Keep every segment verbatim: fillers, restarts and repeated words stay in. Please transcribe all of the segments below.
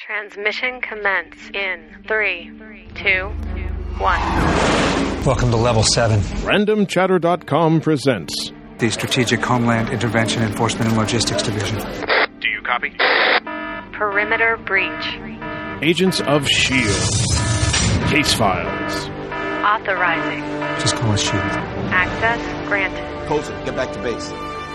Transmission commence in three, two, one. Welcome to Level seven. Random Chatter dot com presents the Strategic Homeland Intervention Enforcement and Logistics Division. Do you copy? Perimeter breach. Agents of S H I E L D. Case files. Authorizing. Just call us S H I E L D. Access granted. Coulson, get back to base.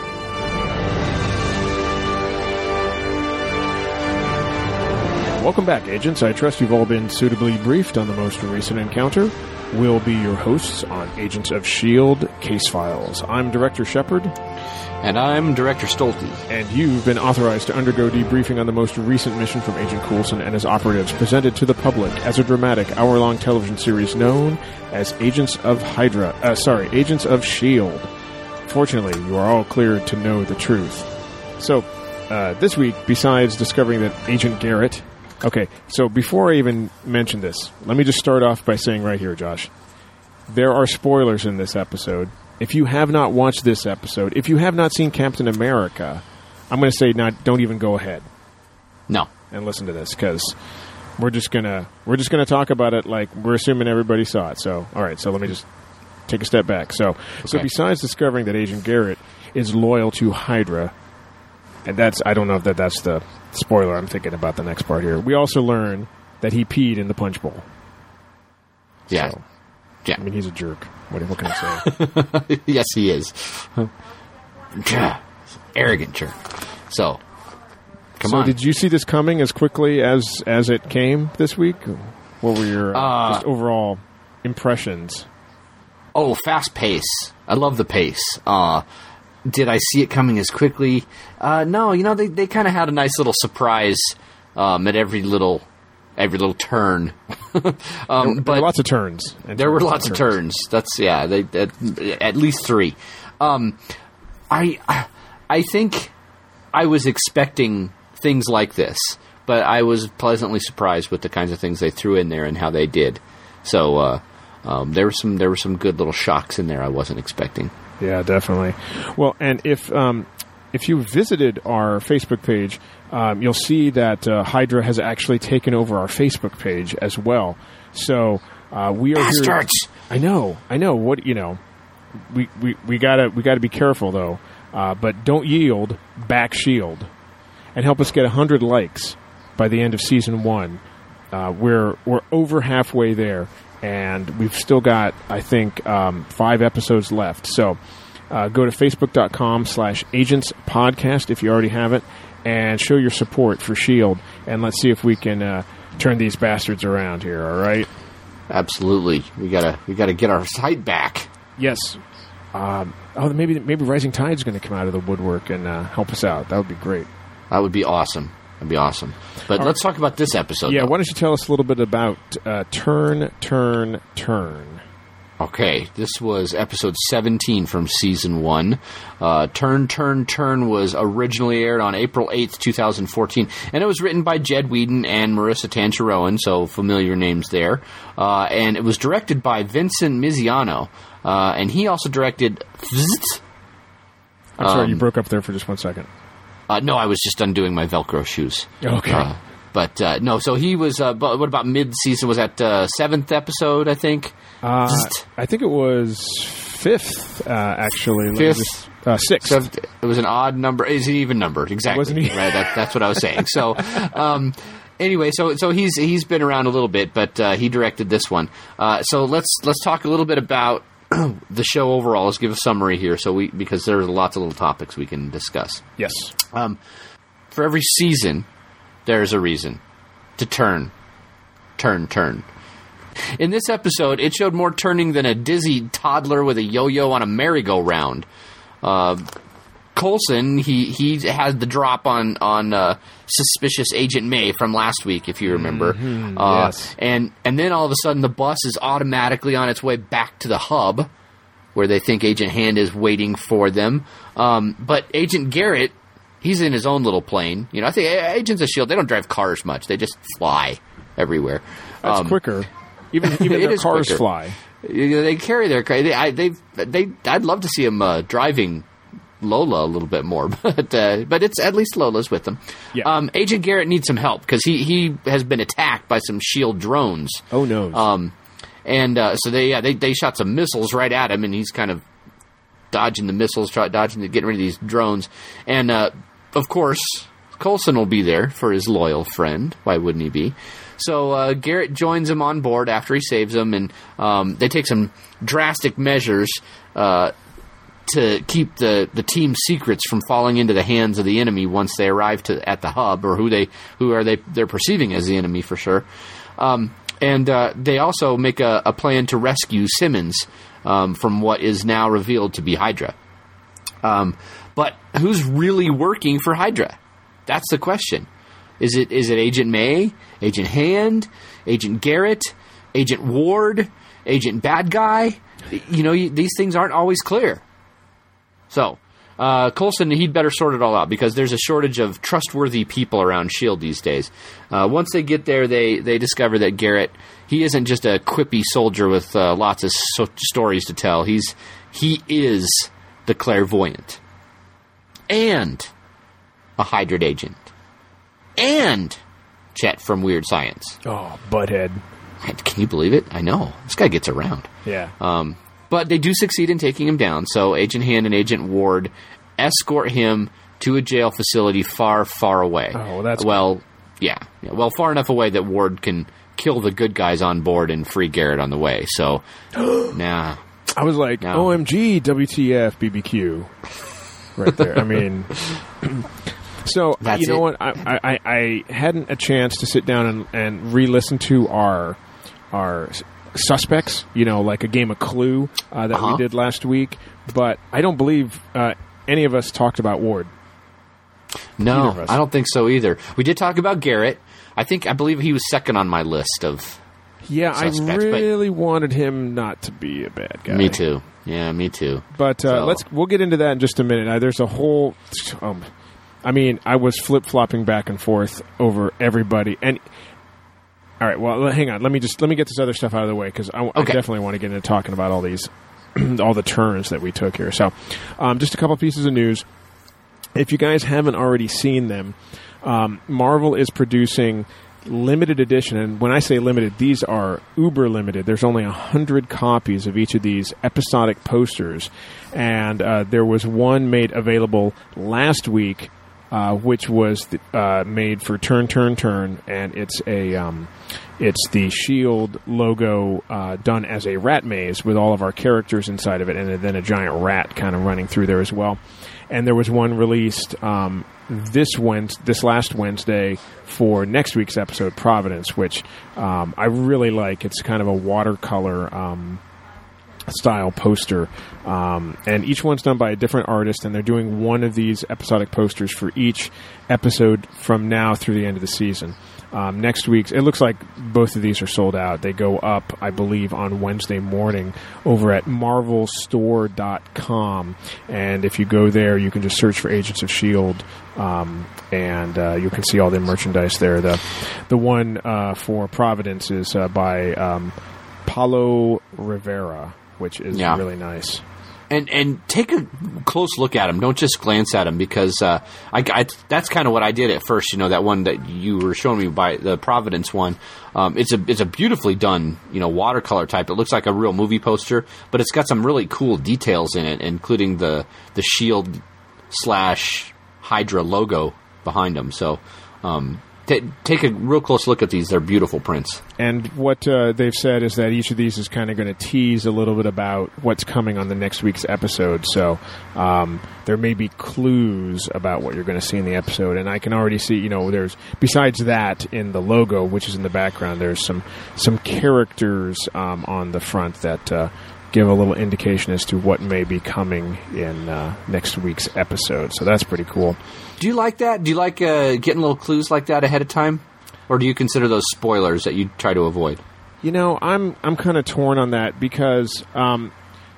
Welcome back, agents. I trust you've all been suitably briefed on the most recent encounter. We'll be your hosts on Agents of S H I E L D Case Files. I'm Director Shepard. And I'm Director Stolte. And you've been authorized to undergo debriefing on the most recent mission from Agent Coulson and his operatives, presented to the public as a dramatic hour-long television series known as Agents of Hydra. Uh, sorry, Agents of S H I E L D. Fortunately, you are all cleared to know the truth. So, uh, this week, besides discovering that Agent Garrett... Okay, so before I even mention this, let me just start off by saying right here, Josh, there are spoilers in this episode. If you have not watched this episode, if you have not seen Captain America, I'm going to say not. Don't even go ahead. No, and listen to this, because we're just gonna we're just gonna talk about it like we're assuming everybody saw it. So, all right, so let me just take a step back. So, okay. so besides discovering that Agent Garrett is loyal to Hydra, and that's I don't know if that that's the spoiler. I'm thinking about the next part here. We also learn that he peed in the punch bowl. Yeah. So, yeah. I mean, he's a jerk. What, what can I say? Yes, he is. Arrogant jerk. So, come so on. So did you see this coming as quickly as, as it came this week? What were your uh, just overall impressions? Oh, fast pace. I love the pace. Uh Did I see it coming as quickly? Uh, no, you know, they, they kind of had a nice little surprise um, at every little every little turn. um, there, there but were lots of turns. There were lots of turns. turns. That's, yeah, they, at, at least three. Um, I, I think I was expecting things like this, but I was pleasantly surprised with the kinds of things they threw in there and how they did. So uh, um, there were some there were some good little shocks in there I wasn't expecting. Yeah, definitely. Well, and if um, if you visited our Facebook page, um, you'll see that uh, Hydra has actually taken over our Facebook page as well. So uh, we are Bastards! Here. I know, I know. What you know, we we, we gotta we gotta be careful though. Uh, but don't yield. Back Shield, and help us get a hundred likes by the end of season one. Uh, we're we're over halfway there. And we've still got, I think, um, five episodes left. So uh, go to facebook.com slash agents podcast if you already have it, and show your support for S H I E L D. And let's see if we can uh, turn these bastards around here, all right? Absolutely. We gotta we gotta get our site back. Yes. Um, oh, maybe maybe Rising Tide's going to come out of the woodwork and uh, help us out. That would be great. That would be awesome. That'd be awesome. But All let's right. talk about this episode. Yeah, though. Why don't you tell us a little bit about uh, Turn, Turn, Turn. Okay, this was episode seventeen from season one. Uh, Turn, Turn, Turn was originally aired on April eighth, twenty fourteen, and it was written by Jed Whedon and Marissa Tancharoen, so familiar names there. Uh, and it was directed by Vincent Miziano, uh, and he also directed... I'm sorry, um, you broke up there for just one second. Uh, no, I was just undoing my Velcro shoes. Okay. Uh, but, uh, no, so he was, uh, but what about mid-season? Was that uh, seventh episode, I think? Uh, I think it was fifth, uh, actually. Fifth? Just, uh, sixth. So it was an odd number. Is it even numbered? Exactly. Wasn't he? Right, that, that's what I was saying. So, um, anyway, so so he's he's been around a little bit, but uh, he directed this one. Uh, so let's let's talk a little bit about the show overall. Let's give a summary here, so we because there's lots of little topics we can discuss. Yes. Um, for every season, there's a reason to turn, turn, turn. In this episode, it showed more turning than a dizzy toddler with a yo-yo on a merry-go-round. Uh, Coulson, he he had the drop on on uh, suspicious Agent May from last week, if you remember. Mm-hmm, uh, yes. And and then all of a sudden, the bus is automatically on its way back to the hub, where they think Agent Hand is waiting for them. Um, but Agent Garrett, he's in his own little plane. You know, I think Agents of S H I E L D, they don't drive cars much; they just fly everywhere. That's um, quicker. Even even their cars quicker. fly. They carry their car. They, I, they, they, I'd love to see them uh, driving Lola a little bit more, but uh, but it's at least Lola's with them. Yeah. Um, Agent Garrett needs some help because he, he has been attacked by some SHIELD drones. Oh no! Um, and uh, so they yeah they they shot some missiles right at him, and he's kind of dodging the missiles, try, dodging the, getting rid of these drones, and uh, of course Coulson will be there for his loyal friend. Why wouldn't he be? So uh, Garrett joins him on board after he saves him, and um, they take some drastic measures Uh, to keep the, the team's secrets from falling into the hands of the enemy once they arrive to at the hub, or who they who are they they're perceiving as the enemy for sure. Um, and uh, they also make a, a plan to rescue Simmons um, from what is now revealed to be Hydra. Um, but who's really working for Hydra? That's the question. Is it is it Agent May, Agent Hand, Agent Garrett, Agent Ward, Agent Bad Guy? You know, you, these things aren't always clear. So, uh, Coulson, he'd better sort it all out because there's a shortage of trustworthy people around SHIELD these days. Uh, once they get there, they, they discover that Garrett, he isn't just a quippy soldier with uh, lots of so- stories to tell. He's he is the clairvoyant. And a Hydra agent. And Chet from Weird Science. Oh, butthead. Can you believe it? I know. This guy gets around. Yeah. Um, but they do succeed in taking him down, so Agent Hand and Agent Ward escort him to a jail facility far, far away. Oh, well, that's... Well, yeah. yeah. Well, far enough away that Ward can kill the good guys on board and free Garrett on the way, so... nah. I was like, no. O M G, W T F, B B Q. Right there. I mean... So, That's you know it. what? I, I, I hadn't a chance to sit down and, and re-listen to our our suspects, you know, like a game of Clue uh, that Uh-huh. we did last week. But I don't believe uh, any of us talked about Ward. No, of us. I don't think so either. We did talk about Garrett. I think, I believe he was second on my list of... Yeah, Suspects, I but- really wanted him not to be a bad guy. Me too. Yeah, me too. But uh, So- let's we'll get into that in just a minute. Uh, there's a whole... Um, I mean, I was flip-flopping back and forth over everybody. And all right, well, hang on. Let me just let me get this other stuff out of the way because I, I Okay. definitely want to get into talking about all these, all the turns that we took here. So, um, just a couple pieces of news. If you guys haven't already seen them, um, Marvel is producing limited edition, and when I say limited, these are uber limited. There's only a hundred copies of each of these episodic posters, and uh, there was one made available last week. Uh, which was the, uh, made for Turn, Turn, Turn, and it's a um, it's the SHIELD logo uh, done as a rat maze with all of our characters inside of it, and then a giant rat kind of running through there as well. And there was one released um, this Wednesday, this last Wednesday for next week's episode, Providence, which um, I really like. It's kind of a watercolor Um, style poster, um, and each one's done by a different artist, and they're doing one of these episodic posters for each episode from now through the end of the season. Um, next week's, it looks like both of these are sold out. They go up, I believe, on Wednesday morning over at marvel store dot com, and if you go there, you can just search for Agents of SHIELD, um, and uh, you can see all the merchandise there. The the one uh, for Providence is uh, by um, Paulo Rivera, which is Yeah. really nice. And and take a close look at them. Don't just glance at them because uh, I, I, that's kind of what I did at first. You know, that one that you were showing me by the Providence one. Um, it's a it's a beautifully done, you know, watercolor type. It looks like a real movie poster, but it's got some really cool details in it, including the the SHIELD slash Hydra logo behind them. So. Um, T- take a real close look at these. They're beautiful prints. And what uh, they've said is that each of these is kind of going to tease a little bit about what's coming on the next week's episode. So um, there may be clues about what you're going to see in the episode. And I can already see, you know, there's besides that in the logo, which is in the background, there's some some characters um, on the front that uh, give a little indication as to what may be coming in uh, next week's episode. So that's pretty cool. Do you like that? Do you like uh, getting little clues like that ahead of time? Or do you consider those spoilers that you try to avoid? You know, I'm I'm kind of torn on that because um,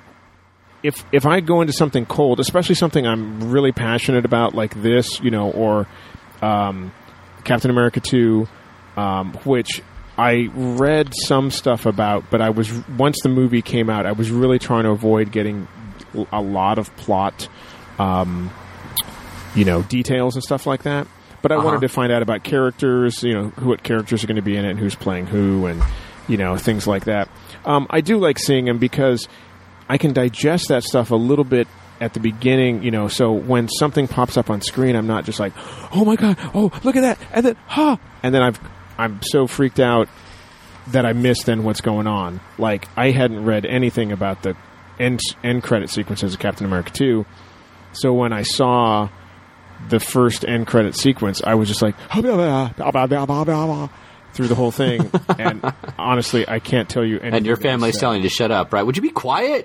if if I go into something cold, especially something I'm really passionate about like this, you know, or um, Captain America two, um, which I read some stuff about, but I was once the movie came out, I was really trying to avoid getting a lot of plot um, you know, details and stuff like that. But I Uh-huh. wanted to find out about characters, you know, who, what characters are going to be in it and who's playing who and, you know, things like that. Um, I do like seeing them because I can digest that stuff a little bit at the beginning, you know, so when something pops up on screen, I'm not just like, oh my God, oh, look at that, and then, ha, and then I've, I'm so freaked out that I missed then what's going on. Like, I hadn't read anything about the end, end credit sequences of Captain America two, so when I saw the first end credit sequence, I was just like, through the whole thing, and honestly, I can't tell you anything. And your family's telling you to shut up, right? Would you be quiet?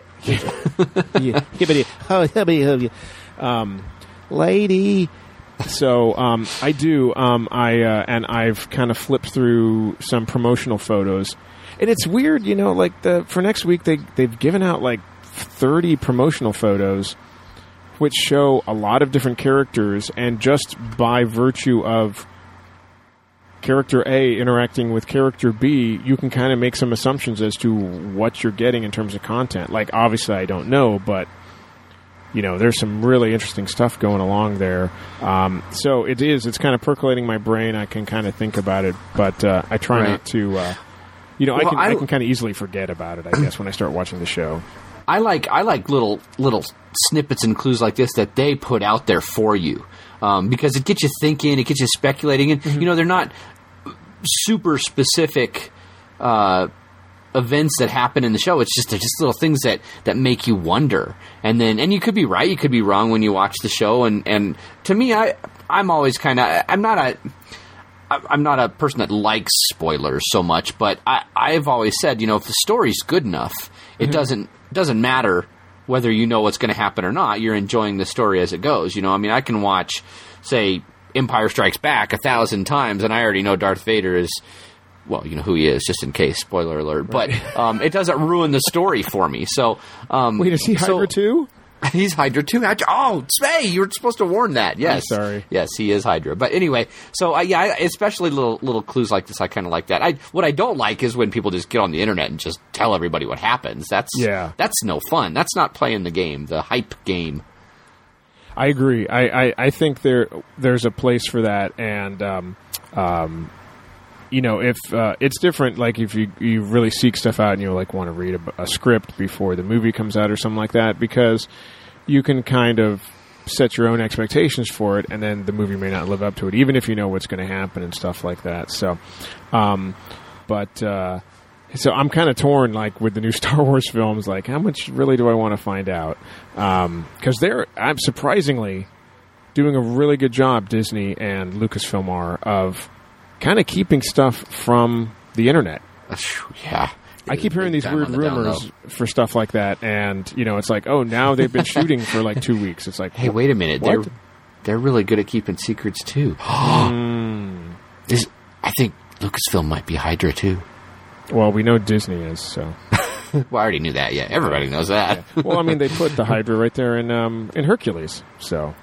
um, lady. So um, I do. Um, I uh, and I've kind of flipped through some promotional photos, and it's weird, you know. Like the for next week, they they've given out like thirty promotional photos, which show a lot of different characters, and just by virtue of character A interacting with character B, you can kind of make some assumptions as to what you're getting in terms of content. Like, obviously, I don't know, but, you know, there's some really interesting stuff going along there. Um, so it is, it's kind of percolating my brain. I can kind of think about it, but uh, I try Right. not to, uh, you know, Well, I can, I, I- can kind of easily forget about it, I guess, when I start watching the show. I like I like little little snippets and clues like this that they put out there for you, um, because it gets you thinking, it gets you speculating, and you know they're not super specific uh, events that happen in the show. It's just they're just little things that, that make you wonder, and then and you could be right, you could be wrong when you watch the show. And, and to me, I I'm always kind of I'm not a I'm not a person that likes spoilers so much, but I I've always said, you know, if the story's good enough, it mm-hmm. doesn't doesn't matter whether you know what's going to happen or not. You're enjoying the story as it goes. You know, I mean, I can watch, say, Empire Strikes Back a thousand times, and I already know Darth Vader is, well, you know who he is, just in case, spoiler alert. Right. But um, it doesn't ruin the story for me. So, um, wait, is he Hydra so, too? He's Hydra too. Oh, hey, you were supposed to warn that. Yes, I'm sorry. Yes, he is Hydra. But anyway, so uh, yeah, I, especially little little clues like this, I kind of like that. I what I don't like is when people just get on the internet and just tell everybody what happens. That's yeah. that's no fun. That's not playing the game, the hype game. I agree. I, I, I think there there's a place for that, and um, um, you know, if uh, it's different, like if you you really seek stuff out and you like want to read a, a script before the movie comes out or something like that, because you can kind of set your own expectations for it, and then the movie may not live up to it, even if you know what's going to happen and stuff like that. So, um, but. Uh, So I'm kind of torn, like with the new Star Wars films. Like, how much really do I want to find out? Because um, they're, I'm surprisingly doing a really good job, Disney and Lucasfilm are, of kind of keeping stuff from the internet. Yeah, I keep hearing these weird rumors for stuff like that, and you know, it's like, oh, now they've been shooting for like two weeks. It's like, hey, wait a minute, what? they're they're really good at keeping secrets too. mm. Is, I think Lucasfilm might be Hydra too. Well, we know Disney is, so. Well, I already knew that. Yeah, everybody knows that. Yeah. Well, I mean, they put the Hydra right there in um, in Hercules, so.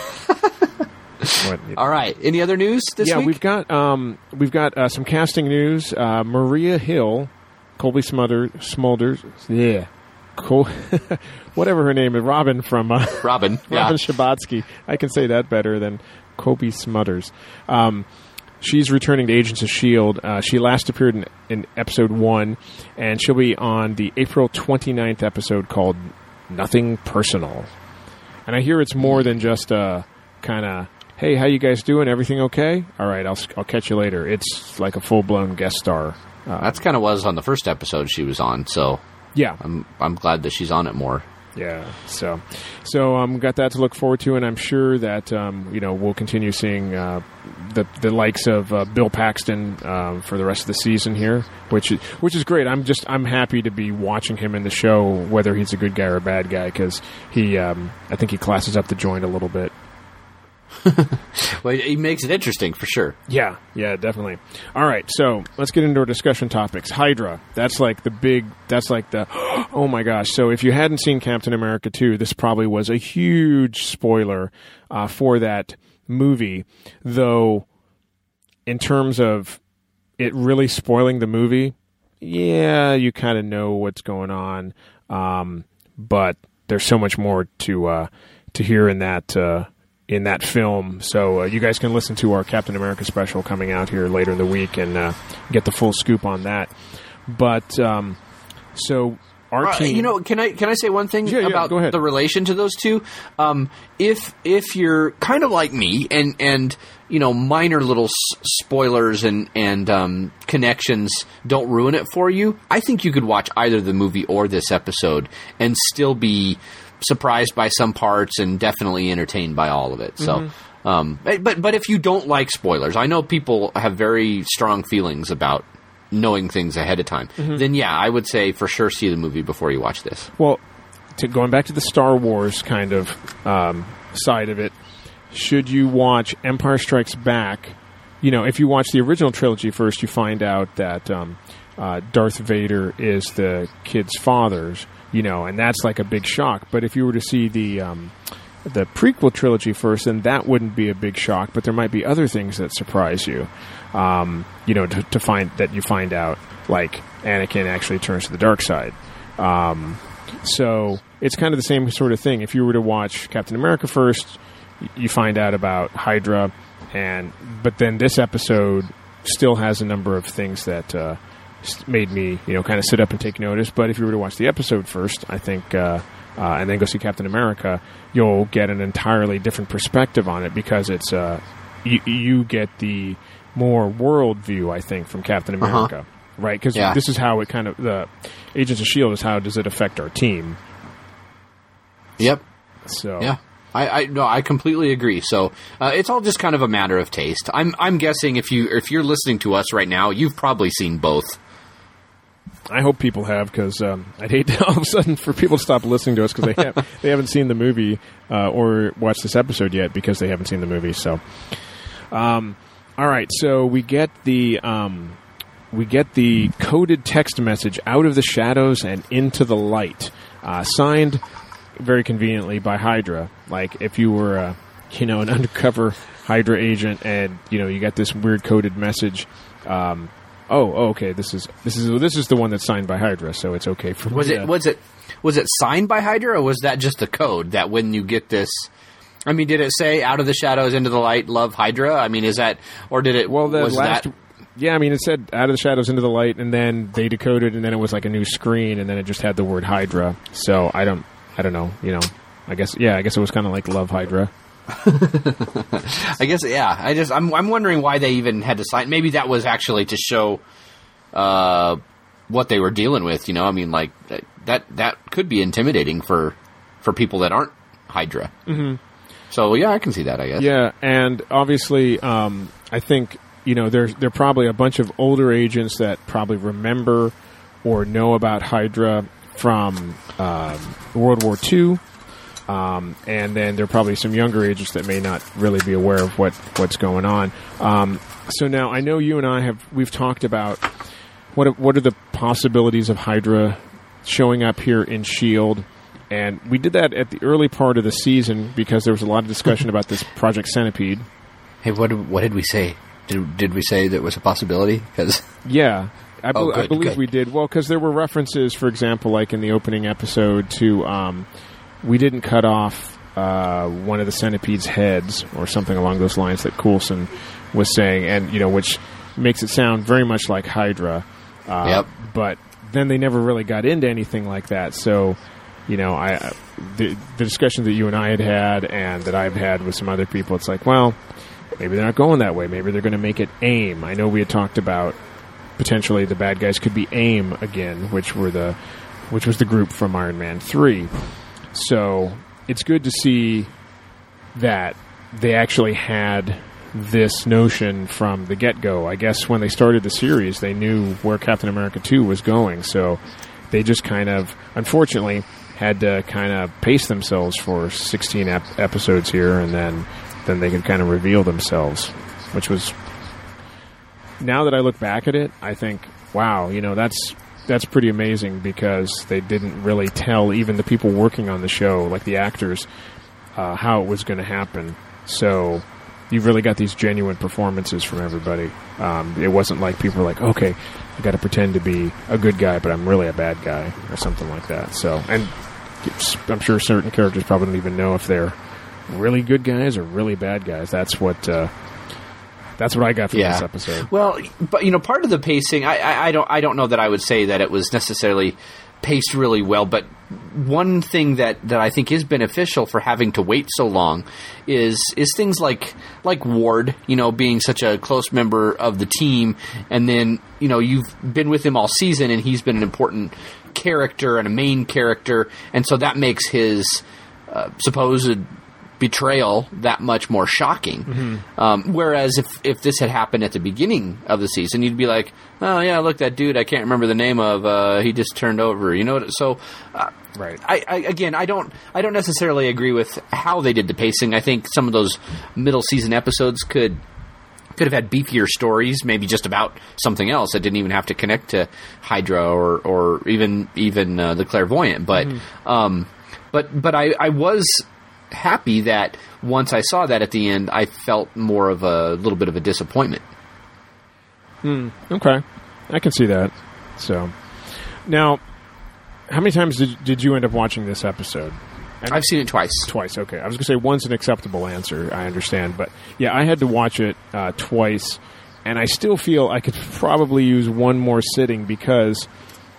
What, you know. All right. Any other news this yeah, week? Yeah, we've got um, we've got uh, some casting news. Uh, Maria Hill, Colby Smulders, Smulders, yeah, Col- whatever her name is, Robin from uh, Robin, yeah. Robin Schabotsky. I can say that better than Colby Smulders. Um, She's returning to Agents of S H I E L D. Uh, she last appeared in, in episode one, and she'll be on the April twenty-ninth episode called Nothing Personal. And I hear it's more than just a kind of, hey, how you guys doing? Everything okay? All right, I'll, I'll catch you later. It's like a full-blown guest star. Uh, That's kind of was on the first episode she was on, so yeah, I'm I'm glad that she's on it more. Yeah, so so um, got that to look forward to, and I'm sure that um, you know we'll continue seeing uh, the the likes of uh, Bill Paxton uh, for the rest of the season here, which is, which is great. I'm just I'm happy to be watching him in the show, whether he's a good guy or a bad guy, because he um, I think he classes up the joint a little bit. Well, he makes it interesting for sure. Yeah, yeah, definitely. All right, so let's get into our discussion topics. Hydra, that's like the big, that's like the, oh my gosh. So if you hadn't seen Captain America two, this probably was a huge spoiler uh, for that movie, though in terms of it really spoiling the movie, yeah, you kind of know what's going on, um, but there's so much more to uh, to hear in that uh, in that film. So uh, you guys can listen to our Captain America special coming out here later in the week and uh, get the full scoop on that. But um, so our uh, team, you know, can I can I say one thing yeah, yeah, about go ahead. the relation to those two? Um, if if you're kind of like me and and you know minor little s- spoilers and and um, connections don't ruin it for you, I think you could watch either the movie or this episode and still be surprised by some parts and definitely entertained by all of it. So, mm-hmm. um, but but if you don't like spoilers, I know people have very strong feelings about knowing things ahead of time. Mm-hmm. Then yeah, I would say for sure see the movie before you watch this. Well, to, going back to the Star Wars kind of um, side of it, should you watch Empire Strikes Back? You know, if you watch the original trilogy first, you find out that um, uh, Darth Vader is the kid's father's. You know, and that's like a big shock. But if you were to see the um, the prequel trilogy first, then that wouldn't be a big shock. But there might be other things that surprise you. Um, you know, to, to find that you find out like Anakin actually turns to the dark side. Um, so it's kind of the same sort of thing. If you were to watch Captain America first, you find out about Hydra, and but then this episode still has a number of things that. Uh, made me, you know, kind of sit up and take notice. But if you were to watch the episode first, I think, uh, uh, and then go see Captain America, you'll get an entirely different perspective on it because it's uh, you, you get the more world view, I think, from Captain America, uh-huh. right? Because yeah. this is how it kind of the Agents of S H I E L D is how does it affect our team? Yep. So yeah. I, I no, I completely agree. So uh, it's all just kind of a matter of taste. I'm I'm guessing if you if you're listening to us right now, you've probably seen both. I hope people have, because um, I'd hate to all of a sudden for people to stop listening to us because they have, they haven't seen the movie uh, or watched this episode yet because they haven't seen the movie. So, um, all right, so we get the um, we get the coded text message out of the shadows and into the light, uh, signed very conveniently by Hydra. Like if you were, uh, you know, an undercover Hydra agent and you know you got this weird coded message. Um, Oh, oh, okay. This is this is this is the one that's signed by Hydra, so it's okay for me. Was it was it was it signed by Hydra, or was that just the code that when you get this? I mean, did it say "out of the shadows into the light, love Hydra"? I mean, is that or did it? Well, the was last, that? Yeah, I mean, it said "out of the shadows into the light," and then they decoded, and then it was like a new screen, and then it just had the word Hydra. So I don't, I don't know. You know, I guess yeah, I guess it was kind of like "love Hydra." I guess yeah. I just I'm I'm wondering why they even had to sign. Maybe that was actually to show uh, what they were dealing with. You know, I mean, like that that could be intimidating for for people that aren't Hydra. Mm-hmm. So yeah, I can see that. I guess. Yeah, and obviously, um, I think you know there's there are probably a bunch of older agents that probably remember or know about Hydra from um, World War Two. Um, and then there are probably some younger agents that may not really be aware of what, what's going on. Um, so now I know you and I have we've talked about what are, what are the possibilities of Hydra showing up here in S H I E L D, and we did that at the early part of the season because there was a lot of discussion about this Project Centipede. Hey, what did, what did we say? Did did we say that was a possibility? Because yeah. I, be- oh, good, I believe good. we did. Well, because there were references, for example, like in the opening episode to. Um, We didn't cut off uh, one of the centipede's heads or something along those lines that Coulson was saying, and you know, which makes it sound very much like Hydra. Uh, yep. But then they never really got into anything like that. So, you know, I uh, the, the discussion that you and I had had and that I've had with some other people, it's like, well, maybe they're not going that way. Maybe they're going to make it AIM. I know we had talked about potentially the bad guys could be AIM again, which were the which was the group from Iron Man three. So it's good to see that they actually had this notion from the get-go. I guess when they started the series, they knew where Captain America two was going. So they just kind of, unfortunately, had to kind of pace themselves for sixteen ep- episodes here, and then, then they could kind of reveal themselves, which was... Now that I look back at it, I think, wow, you know, that's... That's pretty amazing because they didn't really tell even the people working on the show, like the actors, uh, how it was going to happen. So you've really got these genuine performances from everybody. Um, it wasn't like people were like, okay, I got to pretend to be a good guy, but I'm really a bad guy or something like that. So, and I'm sure certain characters probably don't even know if they're really good guys or really bad guys. That's what uh, that's what I got from Yeah. this episode. Well, but you know, part of the pacing, I, I, I don't, I don't know that I would say that it was necessarily paced really well. But one thing that, that I think is beneficial for having to wait so long is is things like like Ward, you know, being such a close member of the team, and then you know you've been with him all season, and he's been an important character and a main character, and so that makes his uh, supposed betrayal that much more shocking. Mm-hmm. Um, whereas if, if this had happened at the beginning of the season, you'd be like, oh yeah, look, that dude I can't remember the name of, uh, he just turned over, you know. So, uh, right. I, I again, I don't, I don't necessarily agree with how they did the pacing. I think some of those middle season episodes could. Could have had beefier stories, maybe just about something else that didn't even have to connect to Hydra or, or even even uh, the Clairvoyant. But mm-hmm. um, but but I, I was happy that once I saw that at the end, I felt more of a little bit of a disappointment. Hmm. Okay, I can see that. So now, how many times did did you end up watching this episode? And I've seen it twice. Twice, okay. I was going to say one's an acceptable answer, I understand. But, yeah, I had to watch it uh, twice, and I still feel I could probably use one more sitting because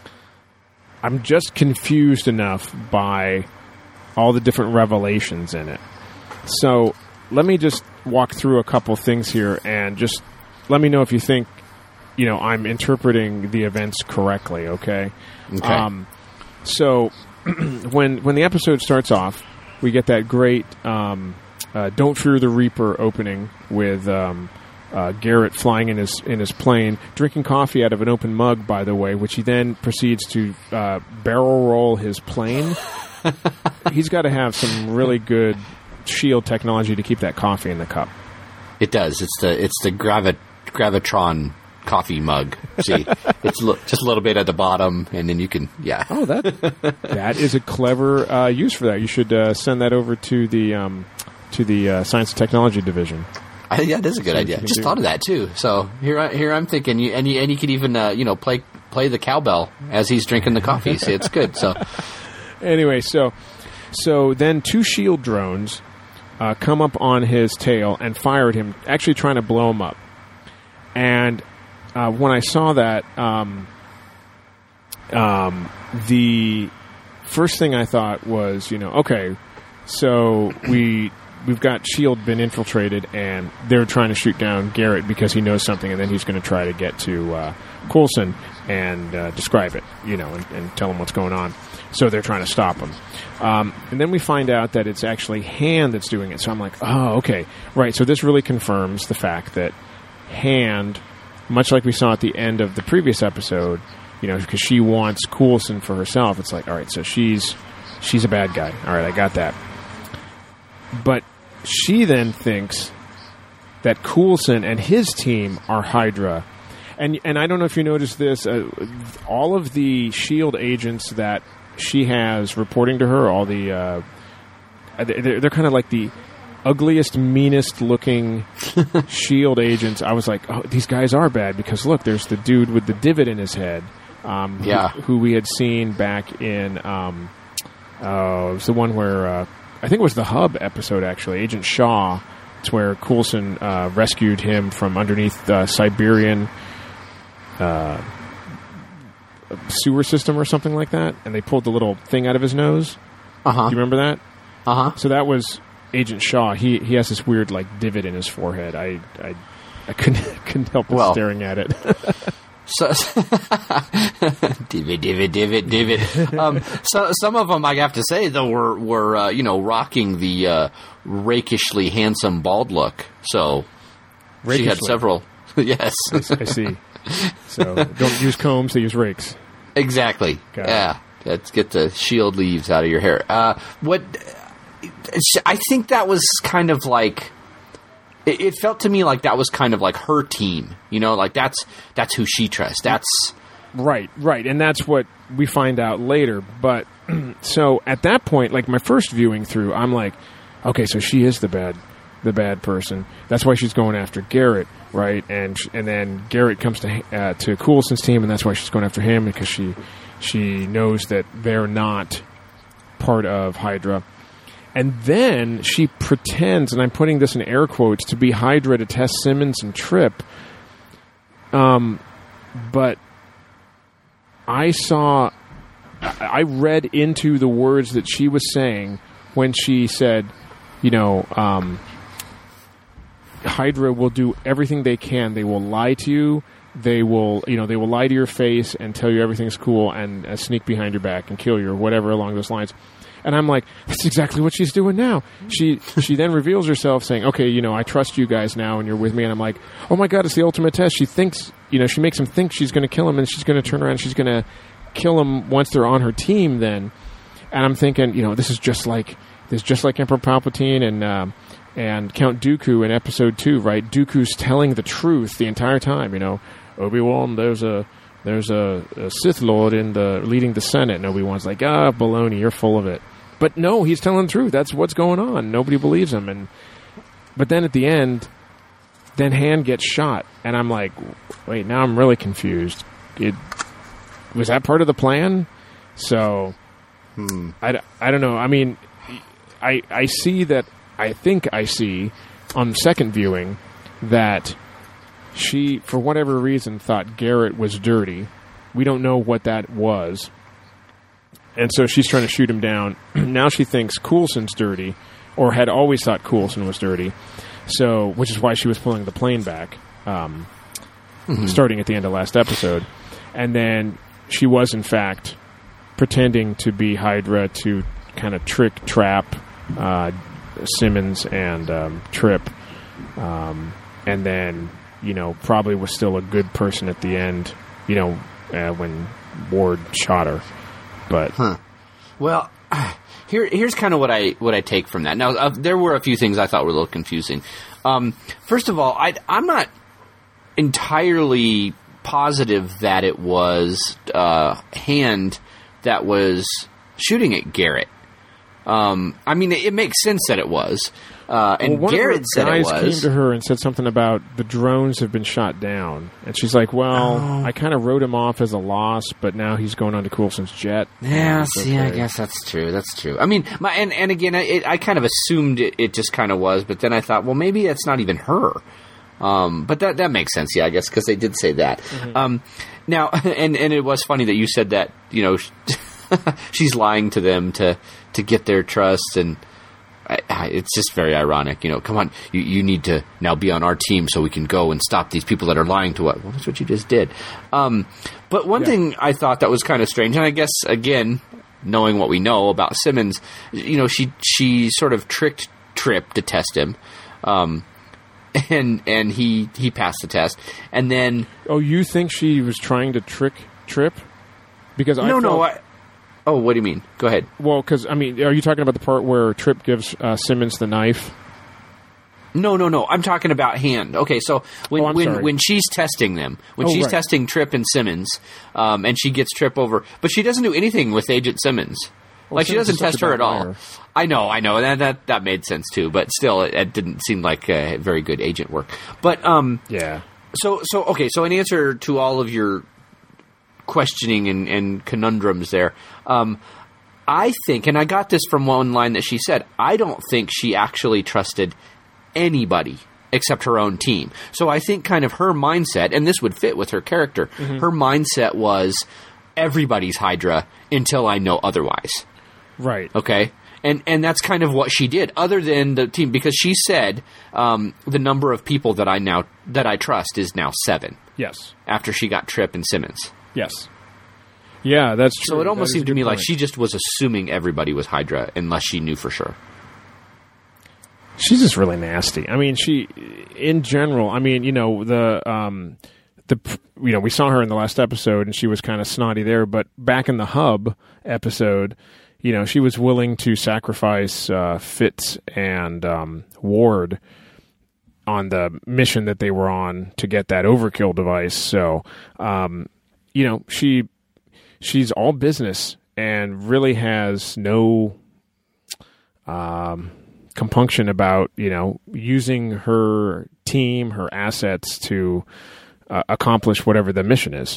I'm just confused enough by all the different revelations in it. So let me just walk through a couple things here and just let me know if you think, you know, I'm interpreting the events correctly, okay? Okay. Um, so... when when the episode starts off, we get that great um, uh, "Don't Fear the Reaper" opening with um, uh, Garrett flying in his in his plane, drinking coffee out of an open mug, by the way, which he then proceeds to uh, barrel roll his plane. He's got to have some really good shield technology to keep that coffee in the cup. It does. It's the it's the gravi- gravitron coffee mug. See, it's lo- just a little bit at the bottom, and then you can, yeah. Oh, that that is a clever uh, use for that. You should uh, send that over to the um, to the uh, Science and Technology division. I think that is a good So idea. you Just can do- thought of that too. So here, I, here I'm thinking, you, and you, and you could even, uh, you know, play play the cowbell as he's drinking the coffee. See, it's good. So Anyway, so so then two shield drones uh, come up on his tail and fire at him, actually trying to blow him up. And uh, when I saw that, um, um, the first thing I thought was, you know, okay, so we we've got SHIELD been infiltrated, and they're trying to shoot down Garrett because he knows something, and then he's going to try to get to uh, Coulson and uh, describe it, you know, and, and tell him what's going on. So they're trying to stop him. Um, and then we find out that it's actually Hand that's doing it. So I'm like, oh, okay. Right, so this really confirms the fact that Hand, much like we saw at the end of the previous episode, you know, because she wants Coulson for herself, it's like, all right, so she's she's a bad guy. All right, I got that. But she then thinks that Coulson and his team are Hydra. And and I don't know if you noticed this, uh, all of the SHIELD agents that she has reporting to her, all the uh, they're, they're kind of like the ugliest, meanest looking SHIELD agents. I was like, oh, these guys are bad because look, there's the dude with the divot in his head, um, yeah. who, who we had seen back in um, uh, it was the one where uh, I think it was the Hub episode actually, Agent Shaw. It's where Coulson uh, rescued him from underneath uh, Siberian uh, sewer system or something like that, and they pulled the little thing out of his nose. Uh huh. Do you remember that? Uh huh. So that was Agent Shaw. He he has this weird like divot in his forehead. I I, I couldn't couldn't help but Well. staring at it. So, divot, divot, divot, divot. Um, so, some of them, I have to say, though, were were uh, you know rocking the uh, rakishly handsome bald look. So she had Rakishly. several. Yes, I see. So don't use combs; they use rakes. exactly. Got it. Yeah, let's get the SHIELD leaves out of your hair. Uh, what I think that was kind of like. It, it felt to me like that was kind of like her team. You know, like that's that's who she trusts. That's Right, right, and that's what we find out later. But so at that point, like my first viewing through, I'm like, okay, so she is the bad, the bad person. That's why she's going after Garrett, right? And sh- and then Garrett comes to uh, to Coulson's team, and that's why she's going after him because she she knows that they're not part of Hydra. And then she pretends, and I'm putting this in air quotes, to be Hydra to test Simmons and Trip. Um, but I saw, I read into the words that she was saying when she said, you know, um, Hydra will do everything they can. They will lie to you. They will, you know, they will lie to your face and tell you everything's cool and uh, sneak behind your back and kill you or whatever along those lines. And I'm like, that's exactly what she's doing now. She she then reveals herself saying, okay, you know, I trust you guys now and you're with me. And I'm like, oh my God, it's the ultimate test. She thinks, you know, she makes him think she's going to kill him and she's going to turn around and she's going to kill him once they're on her team then. And I'm thinking, you know, this is just like, this is just like Emperor Palpatine and, um, and Count Dooku in episode two, right? Dooku's telling the truth the entire time, you know. Obi-Wan, there's a there's a, a Sith Lord in the leading the Senate, and Obi-Wan's like, ah, baloney, you're full of it. But no, he's telling the truth. That's what's going on. Nobody believes him. And but then at the end, then Han gets shot, and I'm like, wait, now I'm really confused. It was that part of the plan? So hmm. I, I don't know. I mean, I I see that. I think I see on the second viewing that she, for whatever reason, thought Garrett was dirty. We don't know what that was. And so she's trying to shoot him down. Now she thinks Coulson's dirty, or had always thought Coulson was dirty. So, which is why she was pulling the plane back, um, mm-hmm. starting at the end of last episode. And then she was, in fact, pretending to be Hydra to kind of trick, trap uh, Simmons and um, Trip. Um, and then... you know, probably was still a good person at the end, you know, uh, when Ward shot her. But huh. Well, here here's kind of what I what I take from that. Now, uh, there were a few things I thought were a little confusing. Um, first of all, I, I'm not entirely positive that it was uh, Hand that was shooting at Garrett. Um, I mean, it, it makes sense that it was. Uh, and well, Garrett said it was. Guys came to her and said something about the drones have been shot down, and she's like, "Well, oh. I kind of wrote him off as a loss, but now he's going on to Coulson's jet." Yeah, see, okay. I guess that's true. That's true. I mean, my and, and again, I, I kind of assumed it, it just kind of was, but then I thought, well, maybe that's not even her. Um, but that that makes sense, yeah, I guess, because they did say that. Mm-hmm. Um, now, and and it was funny that you said that, you know, she's lying to them to to get their trust and. I, I, it's just very ironic, you know. Come on, you, you need to now be on our team so we can go and stop these people that are lying to us. Well, that's what you just did. Um, but one yeah. thing I thought that was kind of strange, and I guess again, knowing what we know about Simmons, you know, she she sort of tricked Trip to test him, um, and and he he passed the test, and then oh, you think she was trying to trick Trip? Because I no felt- no. I, Oh, what do you mean? Go ahead. Well, because, I mean, are you talking about the part where Trip gives uh, Simmons the knife? No, no, no. I'm talking about Hand. Okay, so when oh, when, when she's testing them, when oh, she's right. testing Trip and Simmons, um, and she gets Trip over, but she doesn't do anything with Agent Simmons. Well, like, Simmons she doesn't test her at all. Liar. I know, I know. That, that that made sense, too. But still, it, it didn't seem like uh, very good agent work. But, um... yeah. So, so okay, so in answer to all of your questioning and, and conundrums there, um... I think, and I got this from one line that she said, I don't think she actually trusted anybody except her own team. So I think kind of her mindset, and this would fit with her character, mm-hmm. her mindset was everybody's Hydra until I know otherwise. Right. Okay? And and that's kind of what she did, other than the team, because she said um, the number of people that I now that I trust is now seven. Yes. After she got Trip and Simmons. Yes. Yeah, that's true. So it almost seemed to me point. like she just was assuming everybody was Hydra unless she knew for sure. She's just really nasty. I mean, she, in general, I mean, you know, the, um, the, you know, we saw her in the last episode and she was kind of snotty there, but back in the Hub episode, you know, she was willing to sacrifice uh, Fitz and um, Ward on the mission that they were on to get that overkill device. So, um, you know, she... she's all business and really has no um, compunction about, you know, using her team, her assets to uh, accomplish whatever the mission is.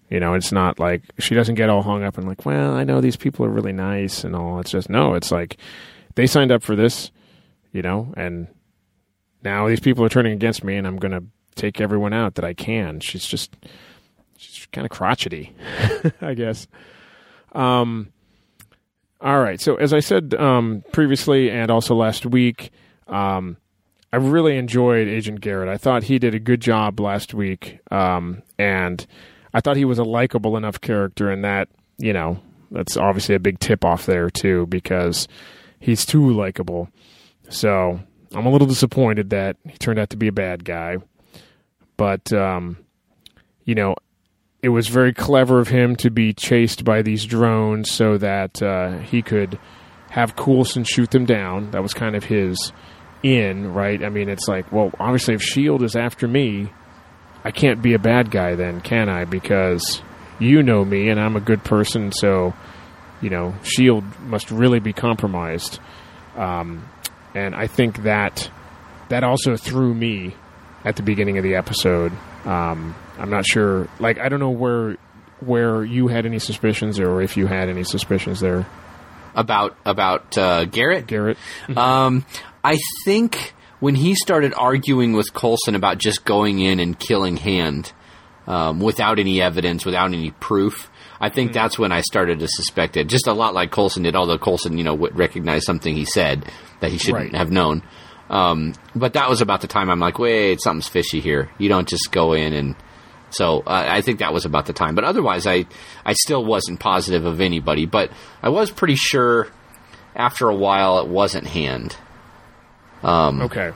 You know, it's not like she doesn't get all hung up and like, well, I know these people are really nice and all. It's just, no, it's like they signed up for this, you know, and now these people are turning against me and I'm going to take everyone out that I can. She's just, she's kind of crotchety, I guess. Um, all right. So as I said um, previously and also last week, um, I really enjoyed Agent Garrett. I thought he did a good job last week, um, and I thought he was a likable enough character, and that, you know, that's obviously a big tip-off there, too, because he's too likable. So I'm a little disappointed that he turned out to be a bad guy. But, um, you know, it was very clever of him to be chased by these drones so that uh, he could have Coulson shoot them down. That was kind of his in, right? I mean, it's like, well, obviously if S H I E L D is after me, I can't be a bad guy then, can I? Because you know me, and I'm a good person, so, you know, S H I E L D must really be compromised. Um, and I think that that also threw me at the beginning of the episode. Um, I'm not sure, like, I don't know where where you had any suspicions or if you had any suspicions there. About, about uh, Garrett? Garrett. um, I think when he started arguing with Coulson about just going in and killing Hand um, without any evidence, without any proof, I think mm-hmm. that's when I started to suspect it. Just a lot like Coulson did, although Coulson, you know, w- recognized something he said that he shouldn't right. have known. Um, but that was about the time I'm like, wait, something's fishy here. You don't just go in and... So uh, I think that was about the time. But otherwise, I, I still wasn't positive of anybody. But I was pretty sure after a while it wasn't Hand. Um, okay.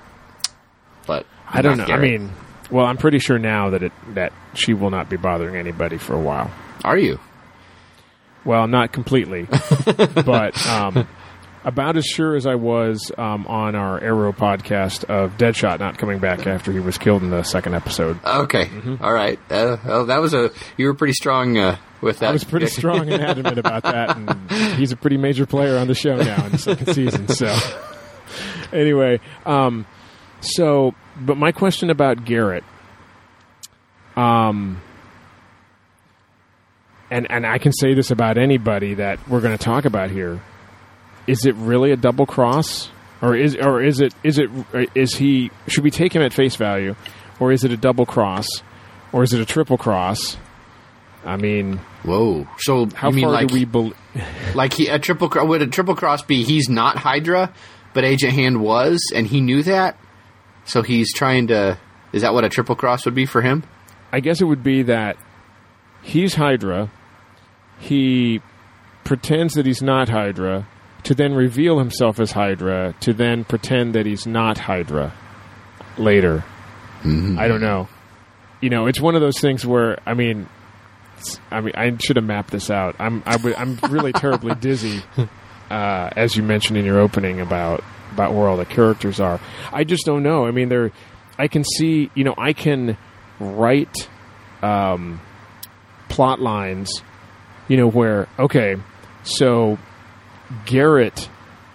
But I don't know. Garrett. I mean, well, I'm pretty sure now that it that she will not be bothering anybody for a while. Are you? Well, not completely, but um, about as sure as I was um, on our Arrow podcast of Deadshot not coming back after he was killed in the second episode. Okay. Mm-hmm. All right. Uh, well, that was a you were pretty strong uh, with that. I was pretty strong and adamant about that, and he's a pretty major player on the show now in the second season. So, anyway, um, so but my question about Garrett, um. And and I can say this about anybody that we're going to talk about here. Is it really a double cross, or is or is it is it is he? Should we take him at face value, or is it a double cross, or is it a triple cross? I mean, whoa! So how you mean far like do we be- like he, a triple would a triple cross be? He's not Hydra, but Agent Hand was, and he knew that. So he's trying to. Is that what a triple cross would be for him? I guess it would be that. He's Hydra. He pretends that he's not Hydra to then reveal himself as Hydra to then pretend that he's not Hydra later. Mm-hmm. I don't know. You know, it's one of those things where, I mean, I mean, I should have mapped this out. I'm I w- I'm really terribly dizzy, uh, as you mentioned in your opening about about where all the characters are. I just don't know. I mean, there, I can see. You know, I can write. Um, plot lines, you know, where, okay, so Garrett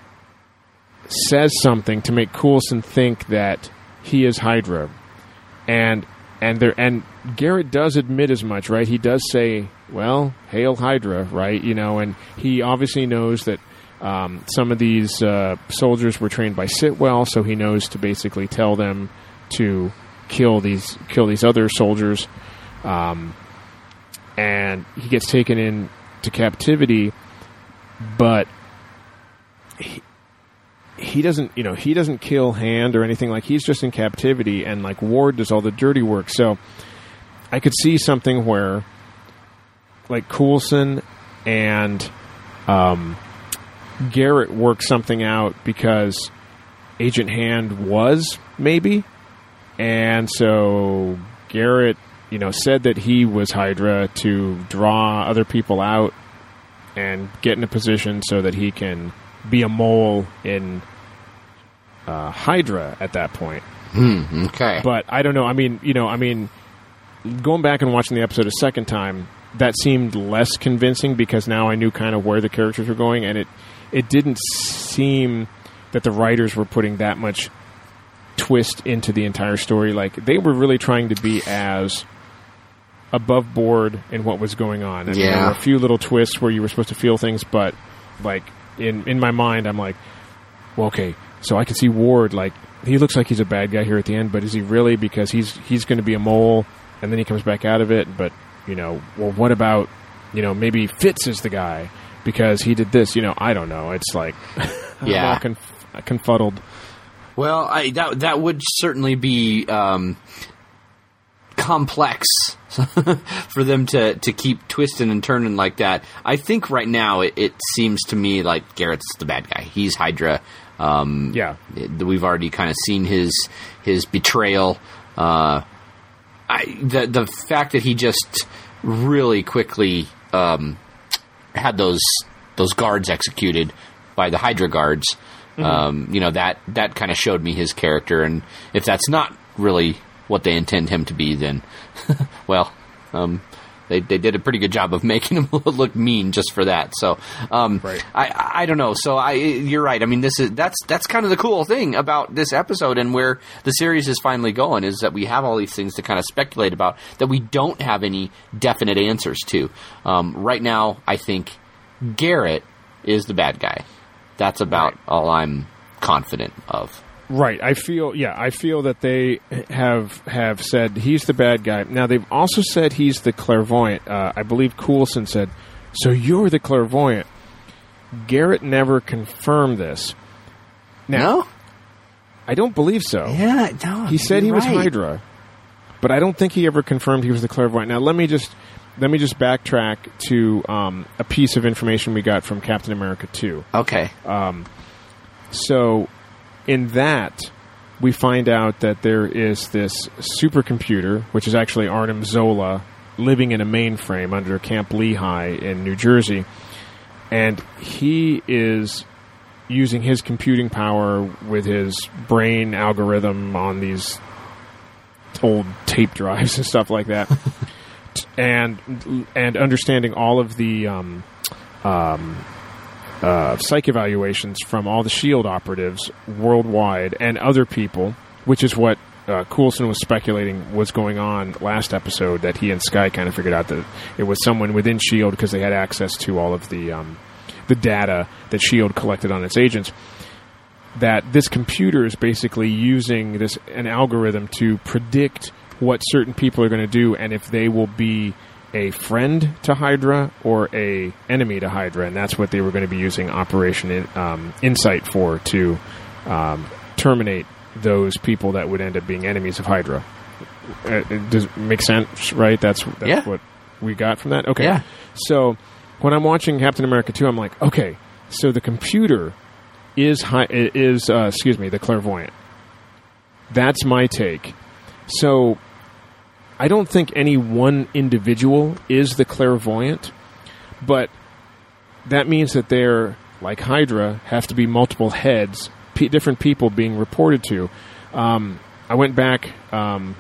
says something to make Coulson think that he is Hydra. And and there and Garrett does admit as much, right? He does say, well, hail Hydra, right? You know, and he obviously knows that um, some of these uh, soldiers were trained by Sitwell, so he knows to basically tell them to kill these kill these other soldiers. Um And he gets taken into captivity, but he, he doesn't, you know, he doesn't kill Hand or anything. Like, he's just in captivity, and like Ward does all the dirty work. So I could see something where, like, Coulson and um, Garrett work something out because Agent Hand was maybe, and so Garrett, you know, said that he was Hydra to draw other people out and get in a position so that he can be a mole in uh, Hydra at that point. Hmm, okay. But I don't know. I mean, you know, I mean, going back and watching the episode a second time, that seemed less convincing because now I knew kind of where the characters were going, and it, it didn't seem that the writers were putting that much twist into the entire story. Like, they were really trying to be as above board in what was going on. And Yeah. there were a few little twists where you were supposed to feel things, but like in in my mind, I'm like, well, okay, so I can see Ward, like, he looks like he's a bad guy here at the end, but is he really? Because he's he's going to be a mole, and then he comes back out of it. But, you know, well, what about, you know, maybe Fitz is the guy because he did this. You know, I don't know. It's like, Yeah. I'm all conf- confuddled. Well, I, that that would certainly be um, complex for them to, to keep twisting and turning like that. I think right now it, it seems to me like Garrett's the bad guy. He's Hydra. Um, Yeah. it- we've already kind of seen his his betrayal. Uh, I, the the fact that he just really quickly um, had those those guards executed by the Hydra guards. Mm-hmm. Um, you know, that that kind of showed me his character, and if that's not really what they intend him to be, then well, um, they they did a pretty good job of making him look mean just for that. So, um, Right. I I don't know. So I you're right. I mean, this is that's that's kind of the cool thing about this episode and where the series is finally going is that we have all these things to kind of speculate about that we don't have any definite answers to. Um, right now, I think Garrett is the bad guy. That's about Right. all I'm confident of. Right. I feel, yeah, I feel that they have have said he's the bad guy. Now, they've also said he's the clairvoyant. Uh, I believe Coulson said, so you're the clairvoyant. Garrett never confirmed this. Now, No? I don't believe so. Yeah, no. He said he was Hydra, but I don't think he ever confirmed he was the clairvoyant. Now, let me just let me just backtrack to um, a piece of information we got from Captain America two. Okay. So, in that, we find out that there is this supercomputer, which is actually Arnim Zola, living in a mainframe under Camp Lehigh in New Jersey, and he is using his computing power with his brain algorithm on these old tape drives and stuff like that, and and understanding all of the um, um, uh, psych evaluations from all the SHIELD operatives worldwide and other people, which is what uh, Coulson was speculating was going on last episode, that he and Skye kind of figured out that it was someone within SHIELD because they had access to all of the um, the data that SHIELD collected on its agents. That this computer is basically using this an algorithm to predict what certain people are going to do and if they will be a friend to Hydra or a enemy to Hydra, and that's what they were going to be using Operation in, um, Insight for, to um, terminate those people that would end up being enemies of Hydra. Uh, does it make sense, right? That's that's Yeah. what we got from that? Okay. Yeah. So when I'm watching Captain America two, I'm like, okay, so the computer is hi- is uh, excuse me, the clairvoyant. That's my take. So I don't think any one individual is the clairvoyant, but that means that they're, like Hydra, have to be multiple heads, p- different people being reported to. Um, I went back, um,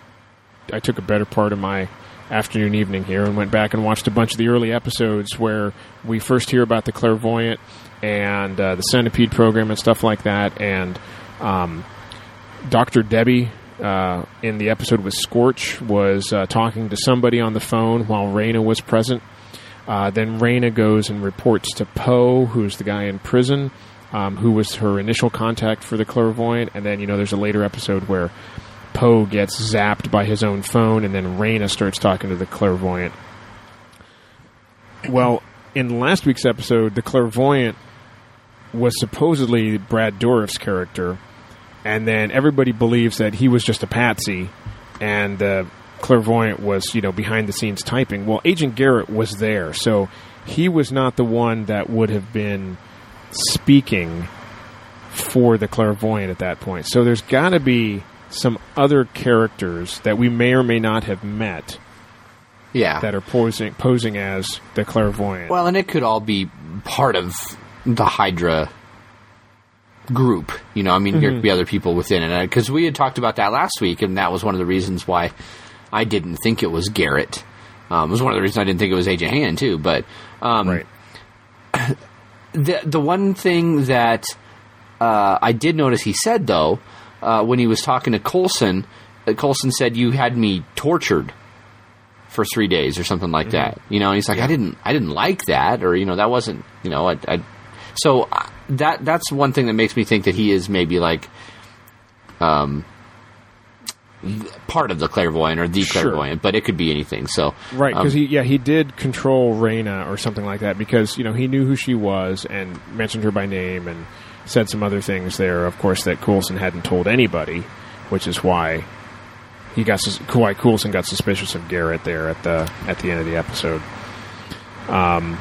I took a better part of my afternoon, evening here, and went back and watched a bunch of the early episodes where we first hear about the clairvoyant and uh, the Centipede program and stuff like that, and um, Doctor Debbie uh, in the episode with Scorch was uh, talking to somebody on the phone while Raina was present. Uh, then Raina goes and reports to Poe, who's the guy in prison, um, who was her initial contact for the clairvoyant, and then, you know, there's a later episode where Poe gets zapped by his own phone, and then Raina starts talking to the clairvoyant. Well, in last week's episode, the clairvoyant was supposedly Brad Dourif's character, and then everybody believes that he was just a patsy, and the clairvoyant was, you know, behind the scenes typing. Well, Agent Garrett was there, so he was not the one that would have been speaking for the clairvoyant at that point. So there's got to be some other characters that we may or may not have met Yeah. that are posing posing as the clairvoyant. Well, and it could all be part of the Hydra group. You know, I mean, there could be other people within it. Because we had talked about that last week, and that was one of the reasons why I didn't think it was Garrett. Um, it was one of the reasons I didn't think it was Agent Han, too. But um, right. the the one thing that uh, I did notice he said, though, uh, when he was talking to Coulson, uh, Coulson said, "You had me tortured for three days or something like Mm-hmm. that. You know, and he's like, Yeah. I didn't, I didn't like that, or you know, that wasn't, you know, I, I so uh, that that's one thing that makes me think that he is maybe like, um, th- part of the clairvoyant or the Sure. clairvoyant, but it could be anything. So Right, because um, he yeah he did control Reyna or something like that because you know he knew who she was and mentioned her by name and said some other things there. Of course, that Coulson hadn't told anybody, which is why he got sus- why Coulson got suspicious of Garrett there at the at the end of the episode. Um.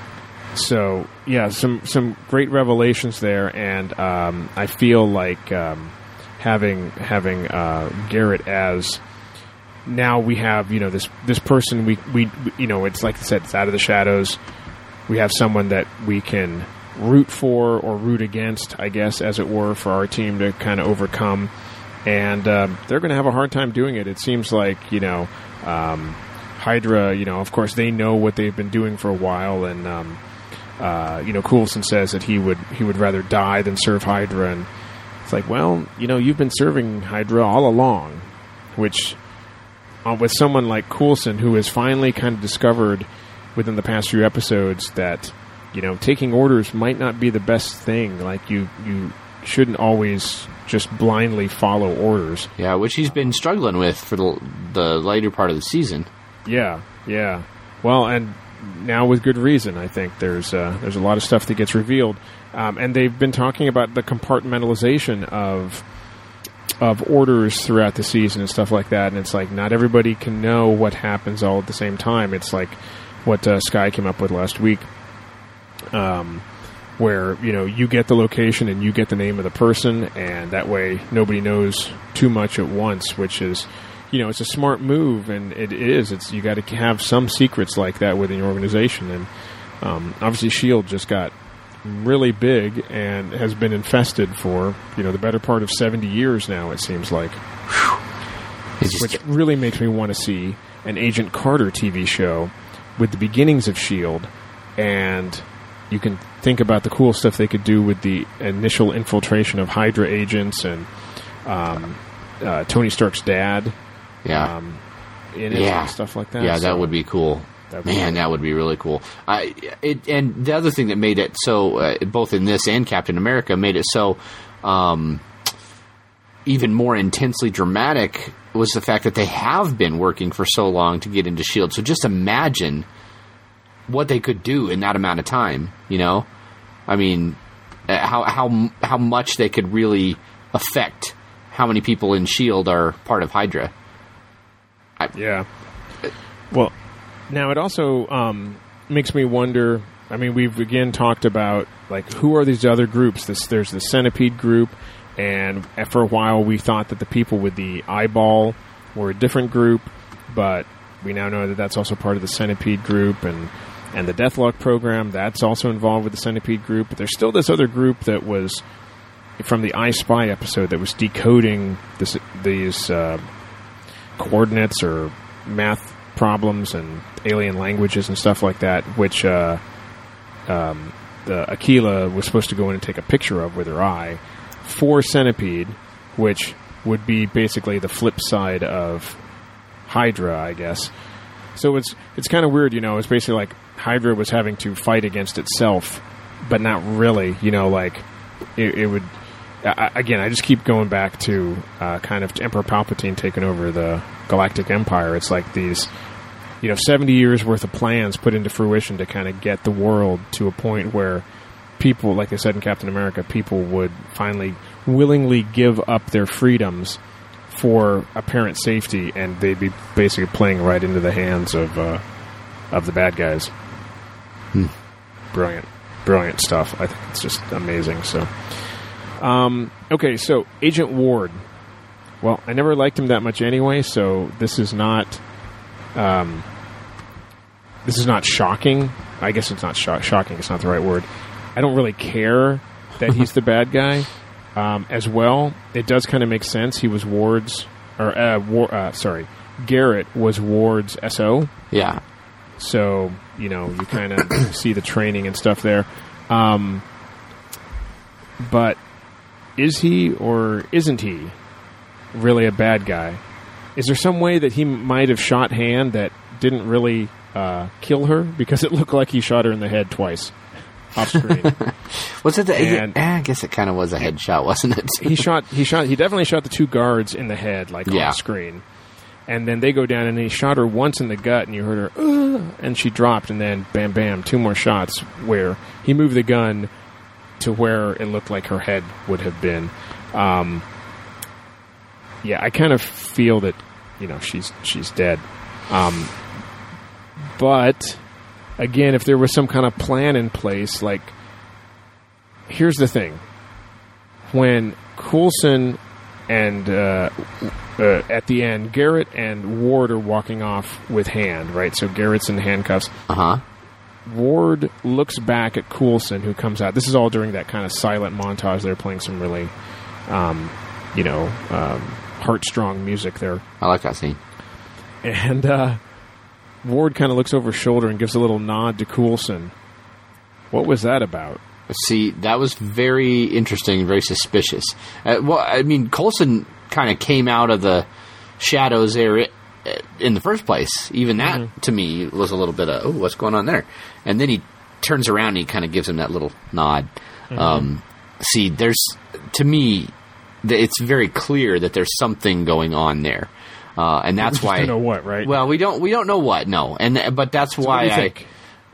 So yeah, some some great revelations there, and um, I feel like um, having having uh, Garrett as now we have you know this this person we we you know it's like I said, it's out of the shadows. We have someone that we can root for or root against, I guess, as it were, for our team to kind of overcome, and um, they're going to have a hard time doing it. It seems like you know um, Hydra, you know, of course they know what they've been doing for a while, and um, uh, you know Coulson says that he would he would rather die than serve Hydra, and it's like, well, you know, you've been serving Hydra all along, which uh, with someone like Coulson, who has finally kind of discovered within the past few episodes that, you know, taking orders might not be the best thing. Like, you, you shouldn't always just blindly follow orders. yeah, which he's been struggling with for the the later part of the season. Yeah, yeah. Well, and now with good reason, I think. There's uh, there's a lot of stuff that gets revealed. Um, and they've been talking about the compartmentalization of of orders throughout the season and stuff like that. And it's like, not everybody can know what happens all at the same time. It's like what uh, Sky came up with last week, um, where, you know, you get the location and you get the name of the person, and that way nobody knows too much at once, which is, you know, it's a smart move, and it is. It's you got to have some secrets like that within your organization, and um, obviously S H I E L D just got really big and has been infested for, you know, the better part of seventy years now, it seems like. It's just, Which really makes me want to see an Agent Carter T V show with the beginnings of S H I E L D, and you can think about the cool stuff they could do with the initial infiltration of Hydra agents and um, uh, Tony Stark's dad yeah. um, in it Yeah. and stuff like that. Yeah, So that would be cool. That'd be Man, cool. that would be really cool. I, it, and the other thing that made it so, uh, both in this and Captain America, made it so um, even more intensely dramatic was the fact that they have been working for so long to get into S H I E L D. So just imagine what they could do in that amount of time. You know, I mean, uh, how how how much they could really affect how many people in S H I E L D are part of Hydra. I, Yeah. Well, now it also um, makes me wonder. I mean, we've again talked about, like, who are these other groups? This there's the Centipede group, and for a while we thought that the people with the eyeball were a different group, but we now know that that's also part of the Centipede group, and and the Deathlock program, that's also involved with the Centipede group. But there's still this other group that was from the I Spy episode that was decoding this, these uh, coordinates or math problems and alien languages and stuff like that, which uh, um, the Aquila was supposed to go in and take a picture of with her eye for Centipede, which would be basically the flip side of Hydra, I guess. So it's it's kind of weird, you know. It's basically like Hydra was having to fight against itself, but not really, you know. Like it, it would. I, again, I just keep going back to uh, kind of Emperor Palpatine taking over the Galactic Empire. It's like these, you know, seventy years worth of plans put into fruition to kind of get the world to a point where people, like I said in Captain America, people would finally willingly give up their freedoms for apparent safety, and they'd be basically playing right into the hands of uh, of the bad guys. Hmm. Brilliant, brilliant stuff. I think it's just amazing. So, um, okay, so Agent Ward. Well, I never liked him that much anyway, so this is not um, this is not shocking. I guess it's not shock- shocking. It's not the right word. I don't really care that he's the bad guy. Um, as well, it does kind of make sense. He was Ward's, or uh, War, uh, sorry, Garrett was Ward's S O. yeah. So, you know, you kind of see the training and stuff there. Um, but is he or isn't he really a bad guy? Is there some way that he might have shot hand that didn't really uh, kill her because it looked like he shot her in the head twice off screen. Was it the? And- eh, I guess it kind of was a headshot, wasn't it? he shot. He shot. He definitely shot the two guards in the head, like Yeah. off screen. And then they go down, and he shot her once in the gut, and you heard her, Ugh, and she dropped, and then bam, bam, two more shots where he moved the gun to where it looked like her head would have been. Um, yeah, I kind of feel that, you know, she's she's dead. Um, but again, if there was some kind of plan in place, like, here's the thing: when Coulson and uh, uh, at the end, Garrett and Ward are walking off with Hand, right? So Garrett's in handcuffs. Uh huh. Ward looks back at Coulson, who comes out. This is all during that kind of silent montage. They're playing some really, um, you know, um, heart-strong music there. I like that scene. And uh, Ward kind of looks over his shoulder and gives a little nod to Coulson. What was that about? See, that was very interesting, very suspicious. Uh, well, I mean, Coulson kind of came out of the shadows there in the first place. Even that, mm-hmm. to me, was a little bit of, oh, what's going on there? And then he turns around and he kind of gives him that little nod. Mm-hmm. Um, see, there's, to me, it's very clear that there's something going on there. Uh, and that's we why. We don't know what, right? Well, we don't. We don't know what. No, and but that's so why what do you I. Think?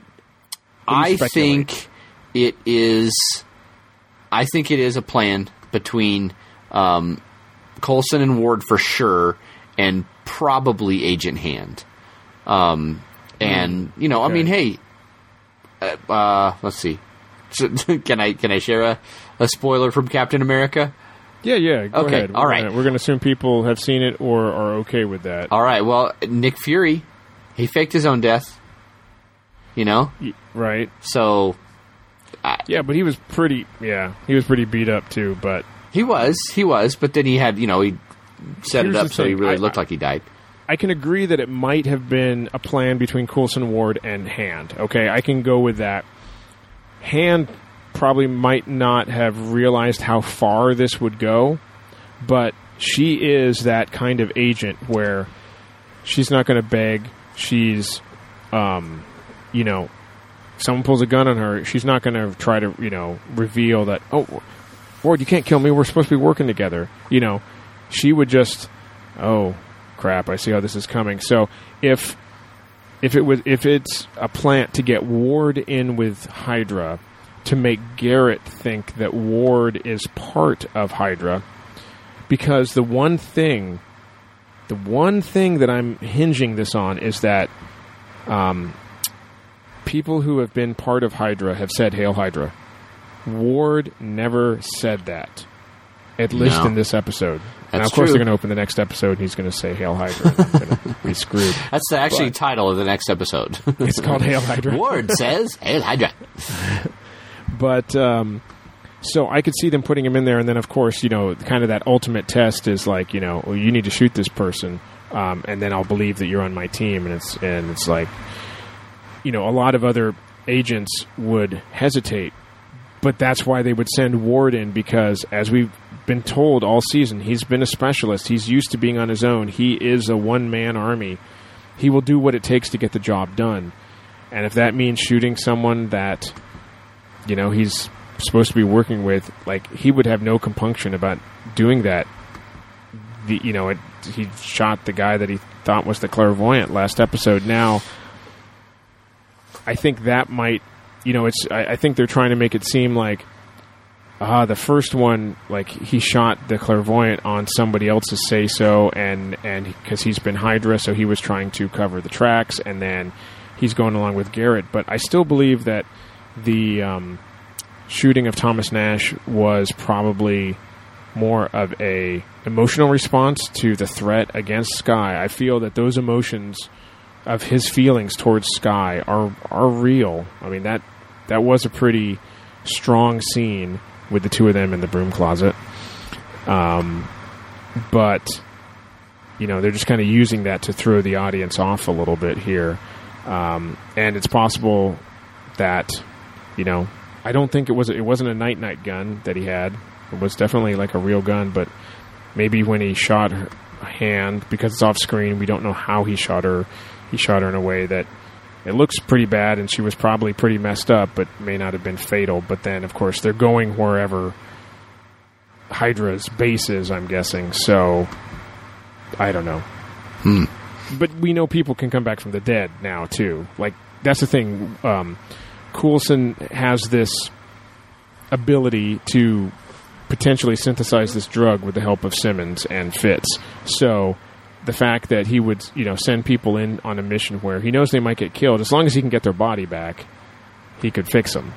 I think it is. I think it is a plan between um, Coulson and Ward for sure, and probably Agent Hand. Um, and you know, okay. I mean, hey, uh, uh, let's see. can I can I share a, a spoiler from Captain America? Yeah, yeah. Go okay, ahead. all we're right. Gonna, we're going to assume people have seen it or are okay with that. All right. Well, Nick Fury, he faked his own death. You know, y- right? So, I, yeah, but he was pretty. Yeah, he was pretty beat up too. But he was, he was. But then he had, you know, he set Here's it up the so he thing. really I, looked I, like he died. I can agree that it might have been a plan between Coulson, Ward, and Hand. Okay, I can go with that. Hand probably might not have realized how far this would go, but she is that kind of agent where she's not going to beg. She's, um, you know, someone pulls a gun on her, she's not going to try to, you know, reveal that, oh, Ward, you can't kill me, we're supposed to be working together. You know, she would just, oh, crap, I see how this is coming. So if if it was if it's a plant to get Ward in with Hydra, to make Garrett think that Ward is part of Hydra, because the one thing, the one thing that I'm hinging this on is that um, people who have been part of Hydra have said, "Hail Hydra." Ward never said that, at least No. in this episode. That's now, of course, true. they're going to open the next episode, and he's going to say, "Hail Hydra." And I'm going to be screwed. That's the actually But- title of the next episode. It's called Hail Hydra. Ward says, "Hail Hydra." But, um, so I could see them putting him in there, and then, of course, you know, kind of that ultimate test is like, you know, well, you need to shoot this person, um, and then I'll believe that you're on my team, and it's and it's like, you know, a lot of other agents would hesitate, but that's why they would send Ward in, because as we've been told all season, he's been a specialist. He's used to being on his own. He is a one-man army. He will do what it takes to get the job done. And if that means shooting someone that, you know, he's supposed to be working with, like, he would have no compunction about doing that. The, you know, it, he shot the guy that he thought was the clairvoyant last episode. Now, I think that might, you know, it's. I, I think they're trying to make it seem like, ah, the first one, like, he shot the clairvoyant on somebody else's say-so, and and because he's been Hydra, so he was trying to cover the tracks, and then he's going along with Garrett. But I still believe that the um, shooting of Thomas Nash was probably more of a emotional response to the threat against Skye. I feel that those emotions of his feelings towards Skye are are real. I mean, that that was a pretty strong scene with the two of them in the broom closet. Um, but, you know, they're just kind of using that to throw the audience off a little bit here. Um, and it's possible that, you know, I don't think it was it wasn't a night-night gun that he had. It was definitely like a real gun, but maybe when he shot her Hand, because it's off screen, we don't know how he shot her. he shot her in a way that it looks pretty bad, and she was probably pretty messed up, but may not have been fatal. But then, of course, they're going wherever Hydra's base is, I'm guessing. So, I don't know. Hmm. But we know people can come back from the dead now, too. Like, that's the thing. Um, Coulson has this ability to potentially synthesize this drug with the help of Simmons and Fitz. So the fact that he would, you know, send people in on a mission where he knows they might get killed, as long as he can get their body back, he could fix them.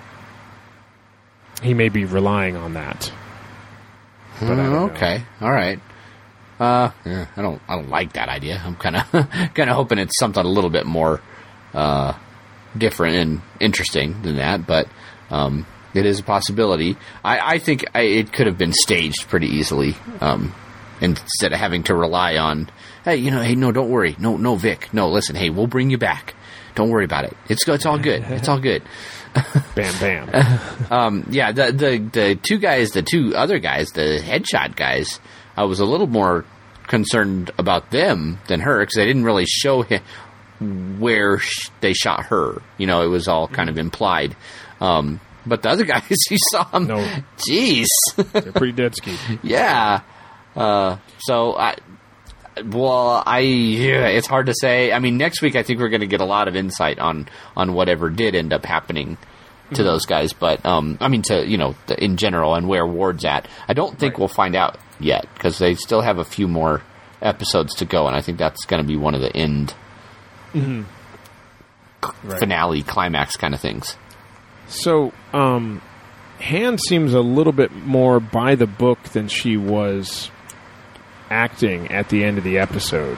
He may be relying on that. But I don't know. Okay, all right. Uh, yeah, I don't, I don't like that idea. I'm kind of, kind of hoping it's something a little bit more uh, different and interesting than that. But um, it is a possibility. I, I think I, it could have been staged pretty easily, um, instead of having to rely on, hey, you know, hey, no, don't worry, no, no, Vic, no, listen, hey, we'll bring you back. Don't worry about it. It's it's all good. It's all good. Bam, bam. um, yeah, the, the the two guys, the two other guys, the headshot guys, I was a little more concerned about them than her because they didn't really show him where sh- they shot her. You know, it was all kind of implied. Um, but the other guys, you saw them. No. Jeez. They're pretty dead ski. Yeah. Uh, so, I, well, I, yeah, it's hard to say. I mean, next week I think we're going to get a lot of insight on, on whatever did end up happening to mm-hmm. those guys. But, um, I mean, to, you know, the, in general and where Ward's at. I don't think right. we'll find out yet because they still have a few more episodes to go. And I think that's going to be one of the end mm-hmm. right. finale, climax kind of things. So, um, Han seems a little bit more by the book than she was acting at the end of the episode.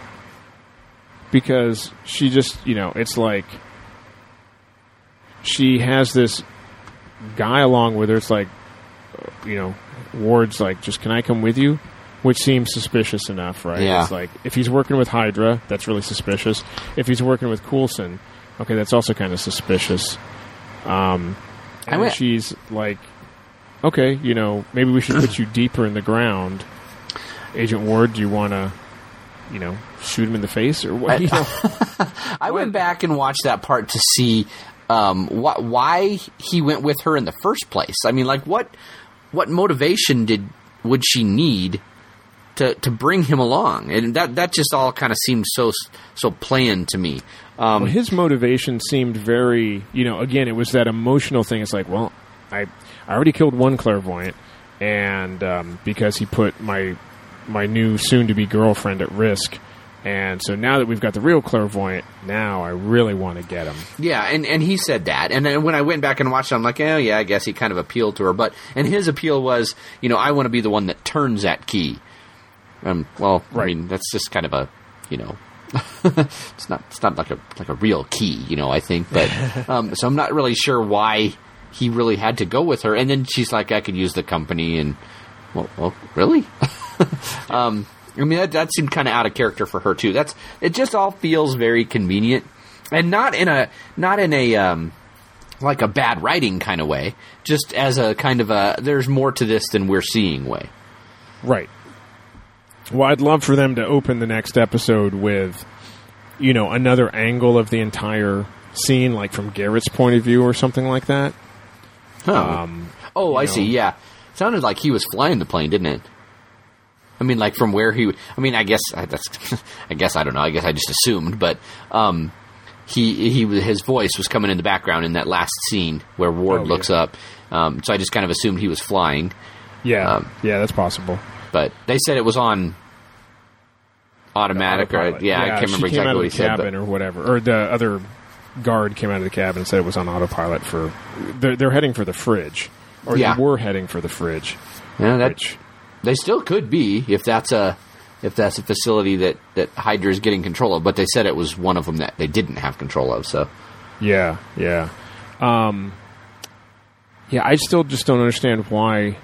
Because she just, you know, it's like she has this guy along with her. It's like, you know, Ward's like, just, can I come with you? Which seems suspicious enough, right? Yeah. It's like, if he's working with Hydra, that's really suspicious. If he's working with Coulson, okay, that's also kind of suspicious. Um, and went- she's like, okay, you know, maybe we should put you deeper in the ground. Agent Ward, do you want to, you know, shoot him in the face or what? I, You know? I went back and watched that part to see um, wh- why he went with her in the first place. I mean, like, what what motivation did would she need to to bring him along? And that that just all kind of seemed so so plain to me. Um, well, his motivation seemed very, you know, again, it was that emotional thing. It's like, well, I I already killed one clairvoyant, and um, because he put my my new soon-to-be girlfriend at risk, and so now that we've got the real clairvoyant, now I really want to get him. Yeah, and, and he said that, and then when I went back and watched it, I'm like, oh yeah, I guess he kind of appealed to her, but and his appeal was, you know, I want to be the one that turns that key. Um, well, right. I mean, that's just kind of a, you know, it's not it's not like a like a real key, you know, I think, but um, so I'm not really sure why he really had to go with her, and then she's like, I could use the company, and well, well really. um, I mean, that, that seemed kind of out of character for her too. That's it. Just all feels very convenient, and not in a not in a um, like a bad writing kind of way. Just as a kind of a there's more to this than we're seeing way. Right. Well, I'd love for them to open the next episode with, you know, another angle of the entire scene, like from Garrett's point of view or something like that. Huh. Um, oh, I know. see. Yeah, sounded like he was flying the plane, didn't it? I mean, like from where he. I mean, I guess that's. I guess I don't know. I guess I just assumed, but um, he he his voice was coming in the background in that last scene where Ward oh, looks yeah. up. Um, so I just kind of assumed he was flying. Yeah, um, yeah, that's possible. But they said it was on automatic, or yeah, yeah, I can't remember she came exactly out what of he the said. cabin But or whatever, or the other guard came out of the cabin and said it was on autopilot for. They're, they're heading for the fridge, or Yeah. they were heading for the fridge. yeah, that Which, they still could be if that's a if that's a facility that that Hydra is getting control of. But they said it was one of them that they didn't have control of. So yeah, yeah, um, yeah. I still just don't understand why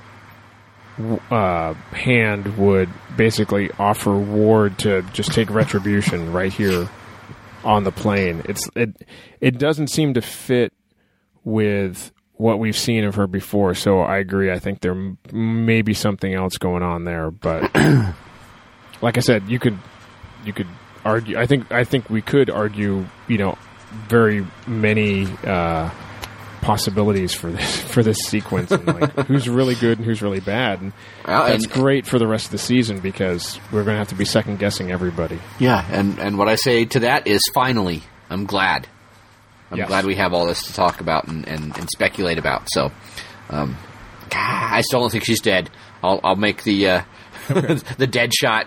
uh, Hand would basically offer Ward to just take retribution right here on the plane. It's it it doesn't seem to fit with what we've seen of her before. So I agree. I think there m- may be something else going on there. But like I said, you could you could argue. I think I think we could argue, you know, very many uh, possibilities for this for this sequence, and like who's really good and who's really bad, and well, that's and, great for the rest of the season because we're going to have to be second guessing everybody. Yeah, and and what I say to that is, finally, I'm glad. I'm yes. glad we have all this to talk about and, and, and speculate about. So, um, I still don't think she's dead. I'll I'll make the uh, okay. the dead shot.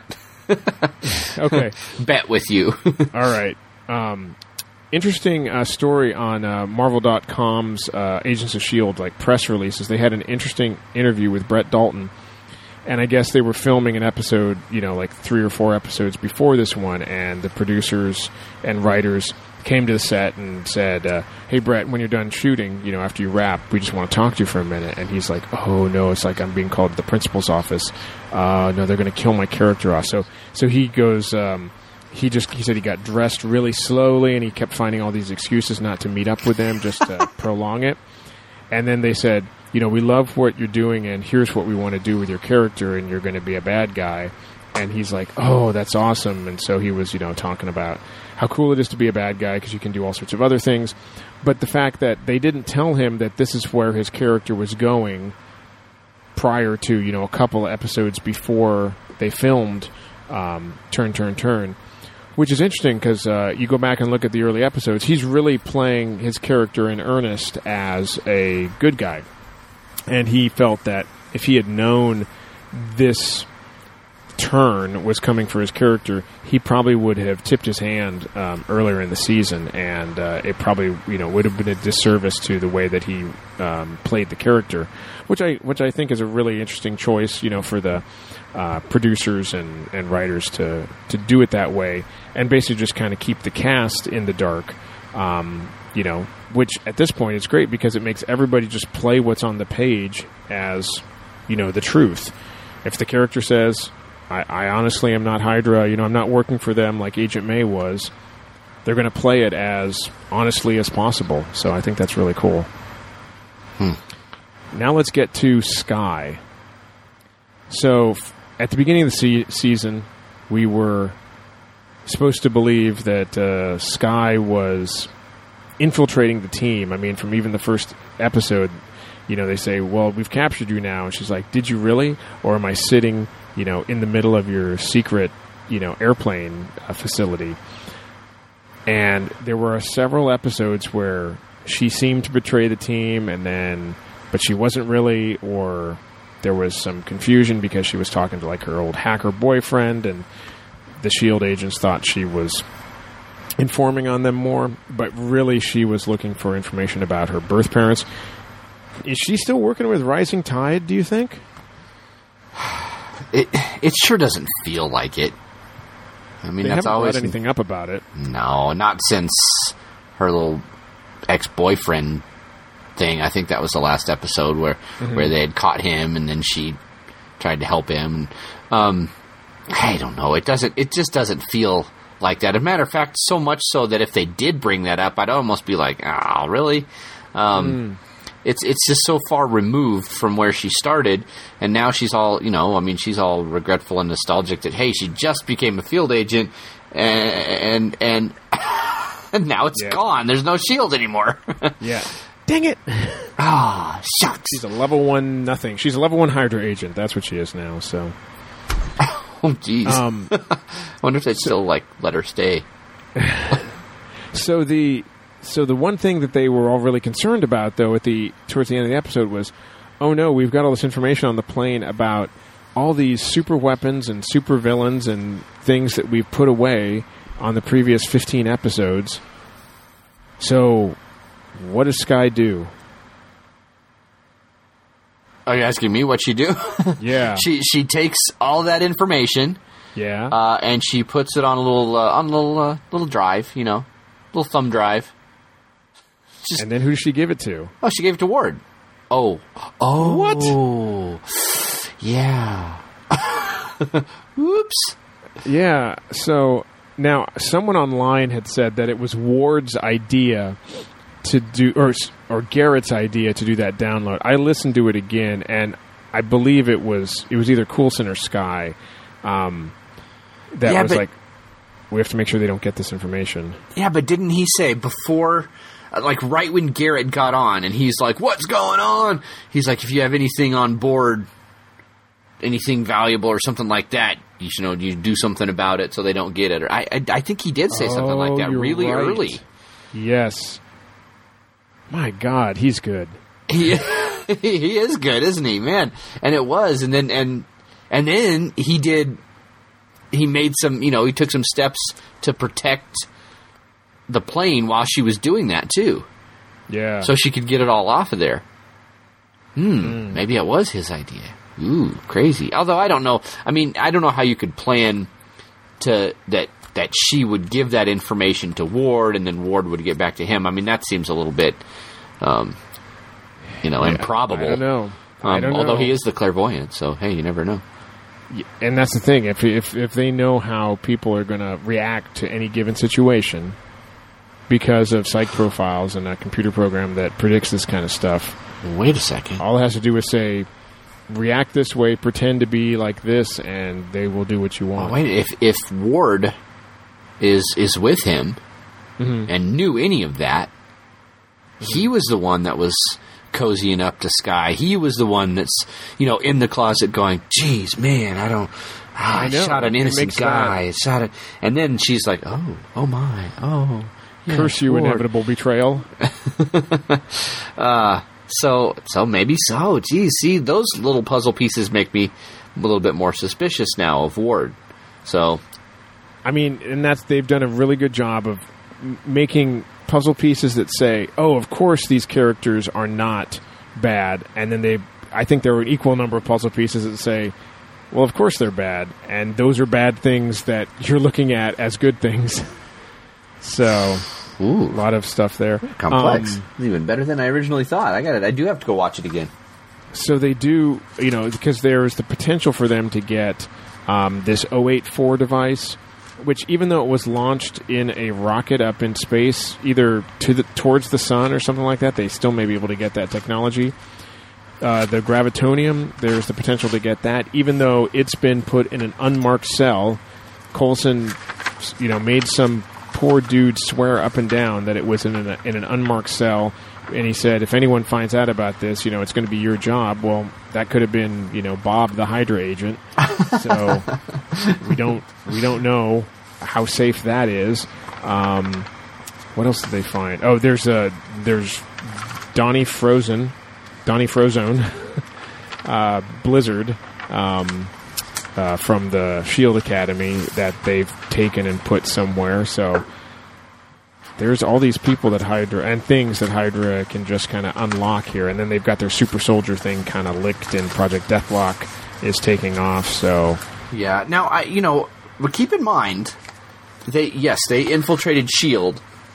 Okay, bet with you. All right. Um, interesting uh, story on uh, Marvel dot com's uh, Agents of S H I E L D like press releases. They had an interesting interview with Brett Dalton, and I guess they were filming an episode, you know, like three or four episodes before this one, and the producers and writers came to the set and said, uh, hey, Brett, when you're done shooting, you know, after you wrap, we just want to talk to you for a minute. And he's like, oh, no, it's like I'm being called to the principal's office. Uh, no, they're going to kill my character off. So so he goes, um, he just, he said he got dressed really slowly, and he kept finding all these excuses not to meet up with them, just to prolong it. And then they said, you know, we love what you're doing, and here's what we want to do with your character, and you're going to be a bad guy. And he's like, oh, that's awesome. And so he was, you know, talking about how cool it is to be a bad guy because you can do all sorts of other things. But the fact that they didn't tell him that this is where his character was going prior to, you know, a couple of episodes before they filmed um, Turn, Turn, Turn, which is interesting because uh, you go back and look at the early episodes, he's really playing his character in earnest as a good guy. And he felt that if he had known this turn was coming for his character, he probably would have tipped his hand um, earlier in the season, and uh, it probably, you know, would have been a disservice to the way that he um, played the character, which I which I think is a really interesting choice, you know, for the uh, producers and, and writers to to do it that way, and basically just kind of keep the cast in the dark, um, you know, which at this point is great because it makes everybody just play what's on the page as, you know, the truth. If the character says, I, I honestly am not Hydra, you know, I'm not working for them like Agent May was, they're going to play it as honestly as possible. So I think that's really cool. Hmm. Now let's get to Skye. So f- at the beginning of the se- season, we were supposed to believe that uh, Skye was infiltrating the team. I mean, from even the first episode, you know, they say, well, we've captured you now. And she's like, did you really? Or am I sitting, you know, in the middle of your secret, you know, airplane uh, facility? And there were several episodes where she seemed to betray the team, and then, but she wasn't really, or there was some confusion because she was talking to like her old hacker boyfriend, and the S H I E L D agents thought she was informing on them more, but really she was looking for information about her birth parents. Is she still working with Rising Tide, do you think? It it sure doesn't feel like it. I mean, they that's haven't always brought anything up about it. No, not since her little ex-boyfriend thing. I think that was the last episode where mm-hmm. where they had caught him, and then she tried to help him. Um, I don't know. It doesn't. It just doesn't feel like that. As a matter of fact, so much so that if they did bring that up, I'd almost be like, "Oh, really?" Um, mm. It's it's just so far removed from where she started, and now she's all, you know, I mean, she's all regretful and nostalgic that, hey, she just became a field agent, and and, and, and now it's yeah. gone. There's no S H I E L D anymore. Yeah. Dang it. Ah, oh, shucks. She's a level one nothing. She's a level one Hydra agent. That's what she is now, so. Oh, jeez. Um, I wonder if they'd so, still, like, let her stay. so the... So the one thing that they were all really concerned about, though, at the towards the end of the episode was, oh no, we've got all this information on the plane about all these super weapons and super villains and things that we've put away on the previous fifteen episodes. So what does Skye do? Are you asking me what she do? Yeah. she she takes all that information. Yeah. Uh, and she puts it on a little uh, on a little uh, little drive, you know, little thumb drive. Just, and then who did she give it to? Oh, she gave it to Ward. Oh. Oh. What? Yeah. Oops. Yeah. So now someone online had said that it was Ward's idea to do, or or Garrett's idea to do that download. I listened to it again, and I believe it was it was either Coulson or Skye. Um, that yeah, was but, like. we have to make sure they don't get this information. Yeah, but didn't he say before, like right when Garrett got on, and he's like, "What's going on?" He's like, "If you have anything on board, anything valuable or something like that, you should know you do something about it so they don't get it." Or I, I, I think he did say oh, something like that really right. early. Yes. My God, he's good. He he is good, isn't he, man? And it was, and then and and then he did. He made some, you know, he took some steps to protect the plane while she was doing that, too. Yeah. So she could get it all off of there. Hmm, mm. Maybe it was his idea. Ooh, crazy. Although I don't know. I mean, I don't know how you could plan to that that she would give that information to Ward and then Ward would get back to him. I mean, that seems a little bit, um, you know, yeah, improbable. I don't know. I um, don't although know. he is the clairvoyant, so, hey, you never know. And that's the thing. If if if they know how people are going to react to any given situation because of psych profiles and a computer program that predicts this kind of stuff. Wait a second. All it has to do is say, react this way, pretend to be like this, and they will do what you want. Oh, wait, if if Ward is is with him mm-hmm. and knew any of that, mm-hmm. he was the one that was cozying up to Skye. He was the one that's, you know, in the closet going, geez, man, I don't, ah, I, I shot an innocent guy. I shot it. And then she's like, oh, oh my, oh. Yeah, curse you, Lord. Inevitable betrayal. uh, so, so maybe so. Geez, see, those little puzzle pieces make me a little bit more suspicious now of Ward. So. I mean, and that's, they've done a really good job of m- making puzzle pieces that say, oh, of course these characters are not bad, and then they, I think there were an equal number of puzzle pieces that say, well, of course they're bad, and those are bad things that you're looking at as good things. So, ooh, a lot of stuff there. Complex. Um, it's even better than I originally thought. I got it. I do have to go watch it again. So they do, you know, because there is the potential for them to get um, this oh eight four device, which even though it was launched in a rocket up in space, either to the, towards the sun or something like that, they still may be able to get that technology. Uh, the gravitonium, there's the potential to get that, even though it's been put in an unmarked cell. Coulson, you know, made some poor dude swear up and down that it was in an, in an unmarked cell, and he said, if anyone finds out about this, you know, it's going to be your job. Well, that could have been, you know, Bob the Hydra agent. So we don't we don't know how safe that is. Um, what else did they find? Oh, there's a there's Donnie Frozen, Donnie Frozone, uh, Blizzard um, uh, from the Shield Academy that they've taken and put somewhere. So there's all these people that Hydra and things that Hydra can just kind of unlock here, and then they've got their super soldier thing kind of licked, and Project Deathlock is taking off. So yeah, now I you know, but keep in mind, they yes they infiltrated Shield,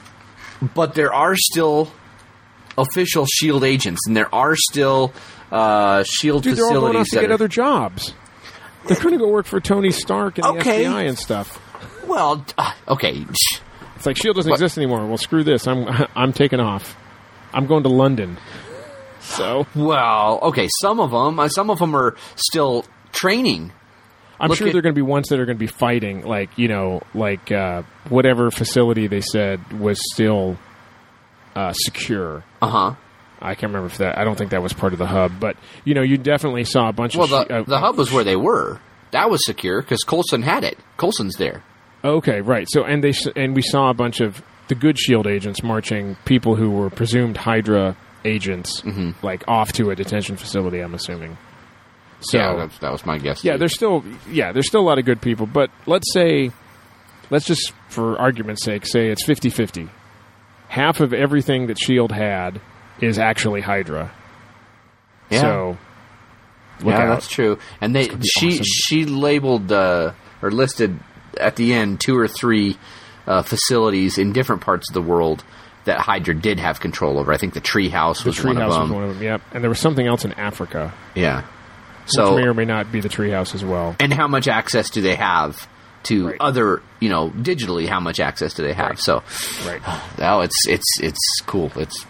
but there are still official Shield agents, and there are still uh, Shield Dude, facilities. They're all going off to get are, other jobs. They're going to go work for Tony Stark and okay. the F B I and stuff. Well, uh, okay. It's like Shield doesn't but, exist anymore. Well, screw this. I'm I'm taking off. I'm going to London. So well, okay. Some of them, uh, some of them are still training. I'm Look sure at, there are going to be ones that are going to be fighting, like you know, like uh, whatever facility they said was still uh, secure. Uh huh. I can't remember if that. I don't think that was part of the hub, but you know, you definitely saw a bunch well, of. Well, the uh, the hub was where they were. That was secure because Coulson had it. Coulson's there. Okay, right. So and they and we saw a bunch of the good Shield agents marching people who were presumed Hydra agents, mm-hmm. like off to a detention facility. I'm assuming. So yeah, that, that was my guess. Yeah, too. there's still yeah, there's still a lot of good people, but let's say, let's just for argument's sake say it's fifty-fifty. Half of everything that Shield had is actually Hydra. Yeah. So look yeah, out. That's true. And they she awesome. she labeled uh, or listed at the end two or three uh, facilities in different parts of the world that Hydra did have control over. I think the Treehouse was, tree one, of was them. one of them. Yep, and there was something else in Africa. Yeah, so which may or may not be the Treehouse as well. And how much access do they have to right. other, you know, digitally? How much access do they have? Right. So, right. Oh, it's it's it's cool. It's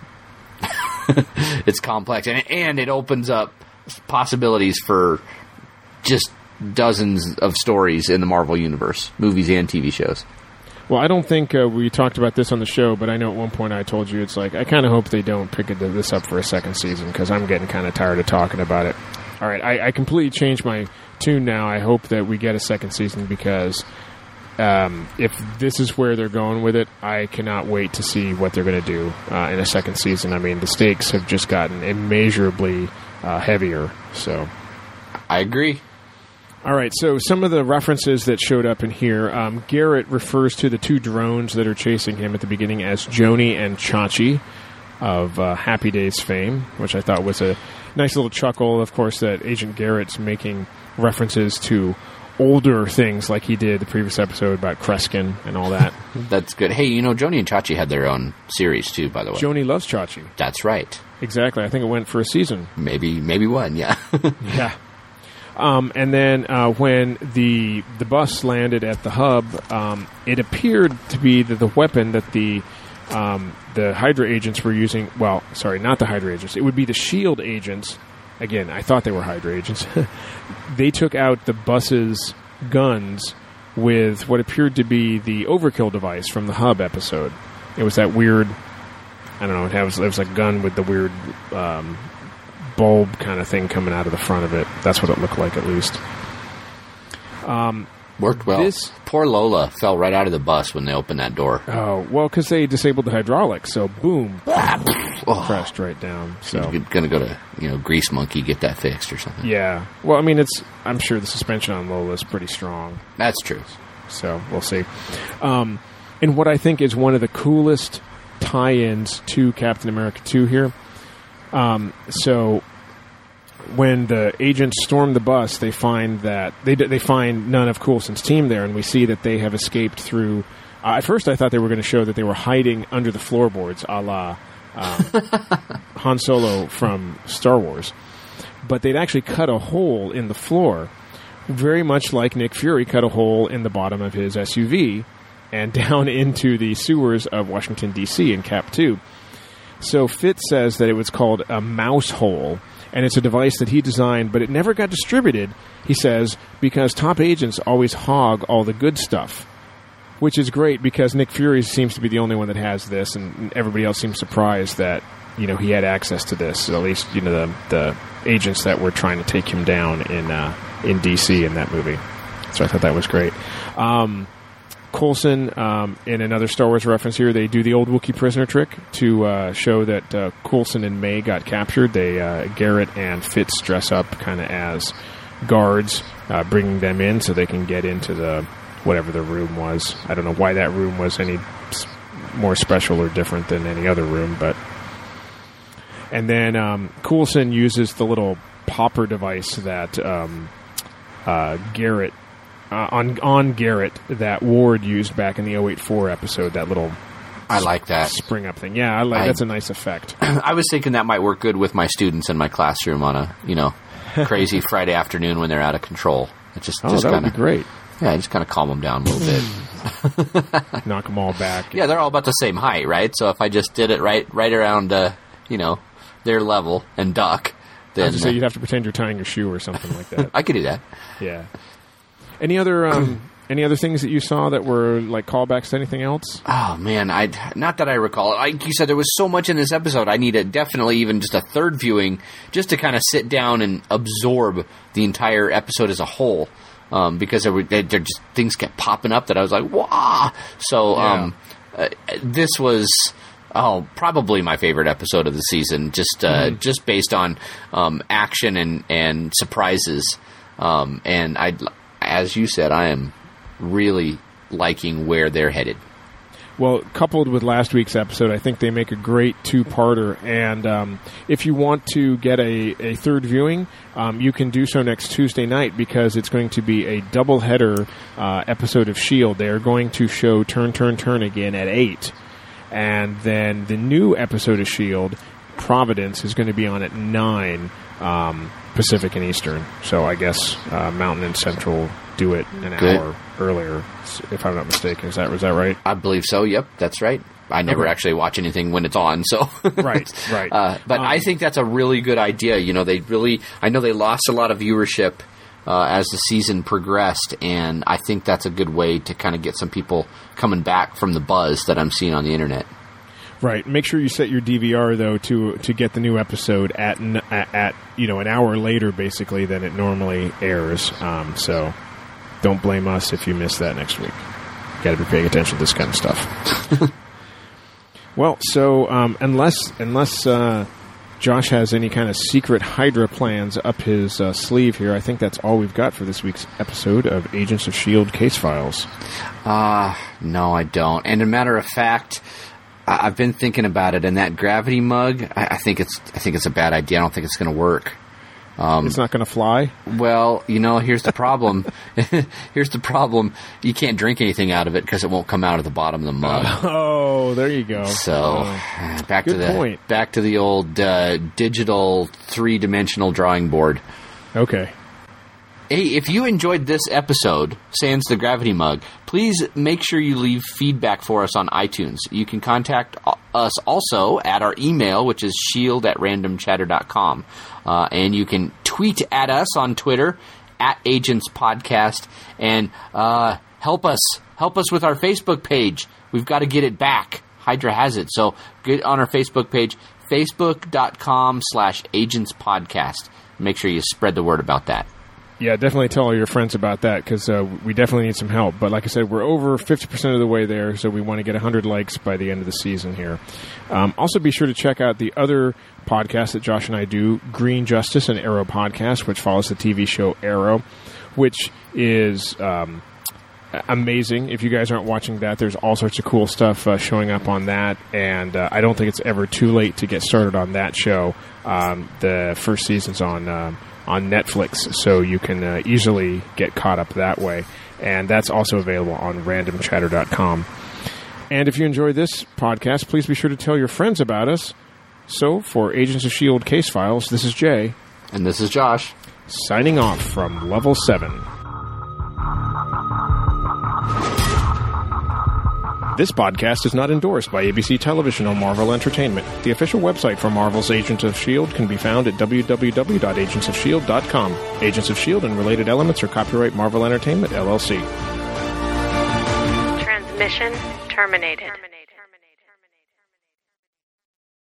it's complex, and and it opens up possibilities for just dozens of stories in the Marvel Universe, movies and T V shows. Well, I don't think uh, we talked about this on the show, but I know at one point I told you it's like, I kind of hope they don't pick it, this up for a second season, because I'm getting kind of tired of talking about it. All right, I, I completely changed my tune now. I hope that we get a second season, because um, if this is where they're going with it, I cannot wait to see what they're going to do uh, in a second season. I mean, the stakes have just gotten immeasurably uh, heavier, so... I agree. All right, so some of the references that showed up in here, um, Garrett refers to the two drones that are chasing him at the beginning as Joni and Chachi of uh, Happy Days fame, which I thought was a nice little chuckle. Of course, that Agent Garrett's making references to older things like he did the previous episode about Kreskin and all that. That's good. Hey, you know, Joni and Chachi had their own series, too, by the way. Joni loves Chachi. That's right. Exactly. I think it went for a season. Maybe maybe one, yeah. Yeah. Um, and then uh, when the the bus landed at the hub, um, it appeared to be that the weapon that the um, the Hydra agents were using. Well, sorry, not the Hydra agents. It would be the SHIELD agents. Again, I thought they were Hydra agents. They took out the bus's guns with what appeared to be the overkill device from the hub episode. It was that weird. I don't know. It was it was a gun with the weird. Um, bulb kind of thing coming out of the front of it. That's what it looked like, at least. Um, Worked well. This, Poor Lola fell right out of the bus when they opened that door. Oh, well, because they disabled the hydraulics, so boom, oh. crashed right down. So She's going to go to, you know, Grease Monkey, get that fixed or something. Yeah. Well, I mean, it's. I'm sure the suspension on Lola is pretty strong. That's true. So we'll see. Um, and what I think is one of the coolest tie-ins to Captain America two here. Um, so when the agents storm the bus, they find that they they find none of Coulson's team there, and we see that they have escaped through. Uh, at first, I thought they were going to show that they were hiding under the floorboards, a la um, Han Solo from Star Wars, but they'd actually cut a hole in the floor, very much like Nick Fury cut a hole in the bottom of his S U V, and down into the sewers of Washington D C in Cap two. So Fitz says that it was called a mouse hole, and it's a device that he designed, but it never got distributed, he says, because top agents always hog all the good stuff, which is great because Nick Fury seems to be the only one that has this, and everybody else seems surprised that, you know, he had access to this, at least, you know, the, the agents that were trying to take him down in uh, in D C in that movie. So I thought that was great. Um... Coulson, um, in another Star Wars reference here, they do the old Wookiee prisoner trick to uh, show that uh, Coulson and May got captured. They uh, Garrett and Fitz dress up kind of as guards, uh, bringing them in so they can get into the whatever the room was. I don't know why that room was any more special or different than any other room, but and then um, Coulson uses the little popper device that um, uh, Garrett. Uh, on on Garrett that Ward used back in the oh eight four episode, that little I like that spring up thing. Yeah, I like I, that's a nice effect. I was thinking that might work good with my students in my classroom on a, you know, crazy Friday afternoon when they're out of control. It just oh, just that kinda, would be great. Yeah, just kind of calm them down a little bit. Knock them all back. Yeah, they're all about the same height, right? So if I just did it right right around, uh, you know, their level and duck, then I was just say you'd have to pretend you're tying your shoe or something like that. I could do that. Yeah. Any other um, any other things that you saw that were like callbacks to anything else? Oh man, I not that I recall. Like you said, there was so much in this episode. I need a definitely even just a third viewing just to kind of sit down and absorb the entire episode as a whole. Um, because there were there just things kept popping up that I was like, wow. So yeah. um, uh, this was. Oh, probably my favorite episode of the season, just uh, mm. just based on um, action and, and surprises. Um, and I, as you said, I am really liking where they're headed. Well, coupled with last week's episode, I think they make a great two-parter. And um, if you want to get a, a third viewing, um, you can do so next Tuesday night because it's going to be a double-header uh, episode of S H I E L D. They are going to show Turn, Turn, Turn again at eight. And then the new episode of S H I E L D, Providence, is going to be on at nine um, Pacific and Eastern. So I guess uh, Mountain and Central do it an Good. hour earlier, if I'm not mistaken. Is that was that right? I believe so. Yep, that's right. I never okay. actually watch anything when it's on, so right, right. Uh, but um, I think that's a really good idea. You know, they really. I know they lost a lot of viewership uh, as the season progressed, and I think that's a good way to kind of get some people coming back from the buzz that I'm seeing on the internet. Right. Make sure you set your D V R though to to get the new episode at at, at you know an hour later basically than it normally airs. Um, so don't blame us if you miss that next week. Got to be paying attention to this kind of stuff. Well, so um, unless unless uh, Josh has any kind of secret Hydra plans up his uh, sleeve here, I think that's all we've got for this week's episode of Agents of S H I E L D Case Files. Uh, no, I don't. And a matter of fact, I- I've been thinking about it, and that gravity mug, I, I think it's I think it's a bad idea. I don't think it's going to work. Um, it's not going to fly? Well, you know, here's the problem. here's the problem. You can't drink anything out of it because it won't come out of the bottom of the mug. Oh, there you go. So, oh. back Good to the point. back to the old uh, digital three-dimensional drawing board. Okay. Hey, if you enjoyed this episode, sans the gravity mug, please make sure you leave feedback for us on iTunes. You can contact us also at our email, which is shield at random chatter dot com. Uh, and you can tweet at us on Twitter, at Agents Podcast, and uh, help us. Help us with our Facebook page. We've got to get it back. Hydra has it. So get on our Facebook page, facebook.com slash Agents Podcast. Make sure you spread the word about that. Yeah, definitely tell all your friends about that because uh, we definitely need some help. But like I said, we're over fifty percent of the way there, so we want to get one hundred likes by the end of the season here. Um, also, be sure to check out the other podcasts that Josh and I do, Green Justice and Arrow Podcast, which follows the T V show Arrow, which is um, amazing. If you guys aren't watching that, there's all sorts of cool stuff uh, showing up on that, and uh, I don't think it's ever too late to get started on that show. Um, the first season's on... Uh, on Netflix, so you can uh, easily get caught up that way. And that's also available on random chatter dot com. And if you enjoy this podcast, please be sure to tell your friends about us. So, for Agents of S H I E L D Case Files, this is Jay. And this is Josh. Signing off from Level seven. This podcast is not endorsed by A B C Television or Marvel Entertainment. The official website for Marvel's Agents of S H I E L D can be found at w w w dot agents of shield dot com. Agents of S H I E L D and related elements are copyright Marvel Entertainment, L L C. Transmission terminated.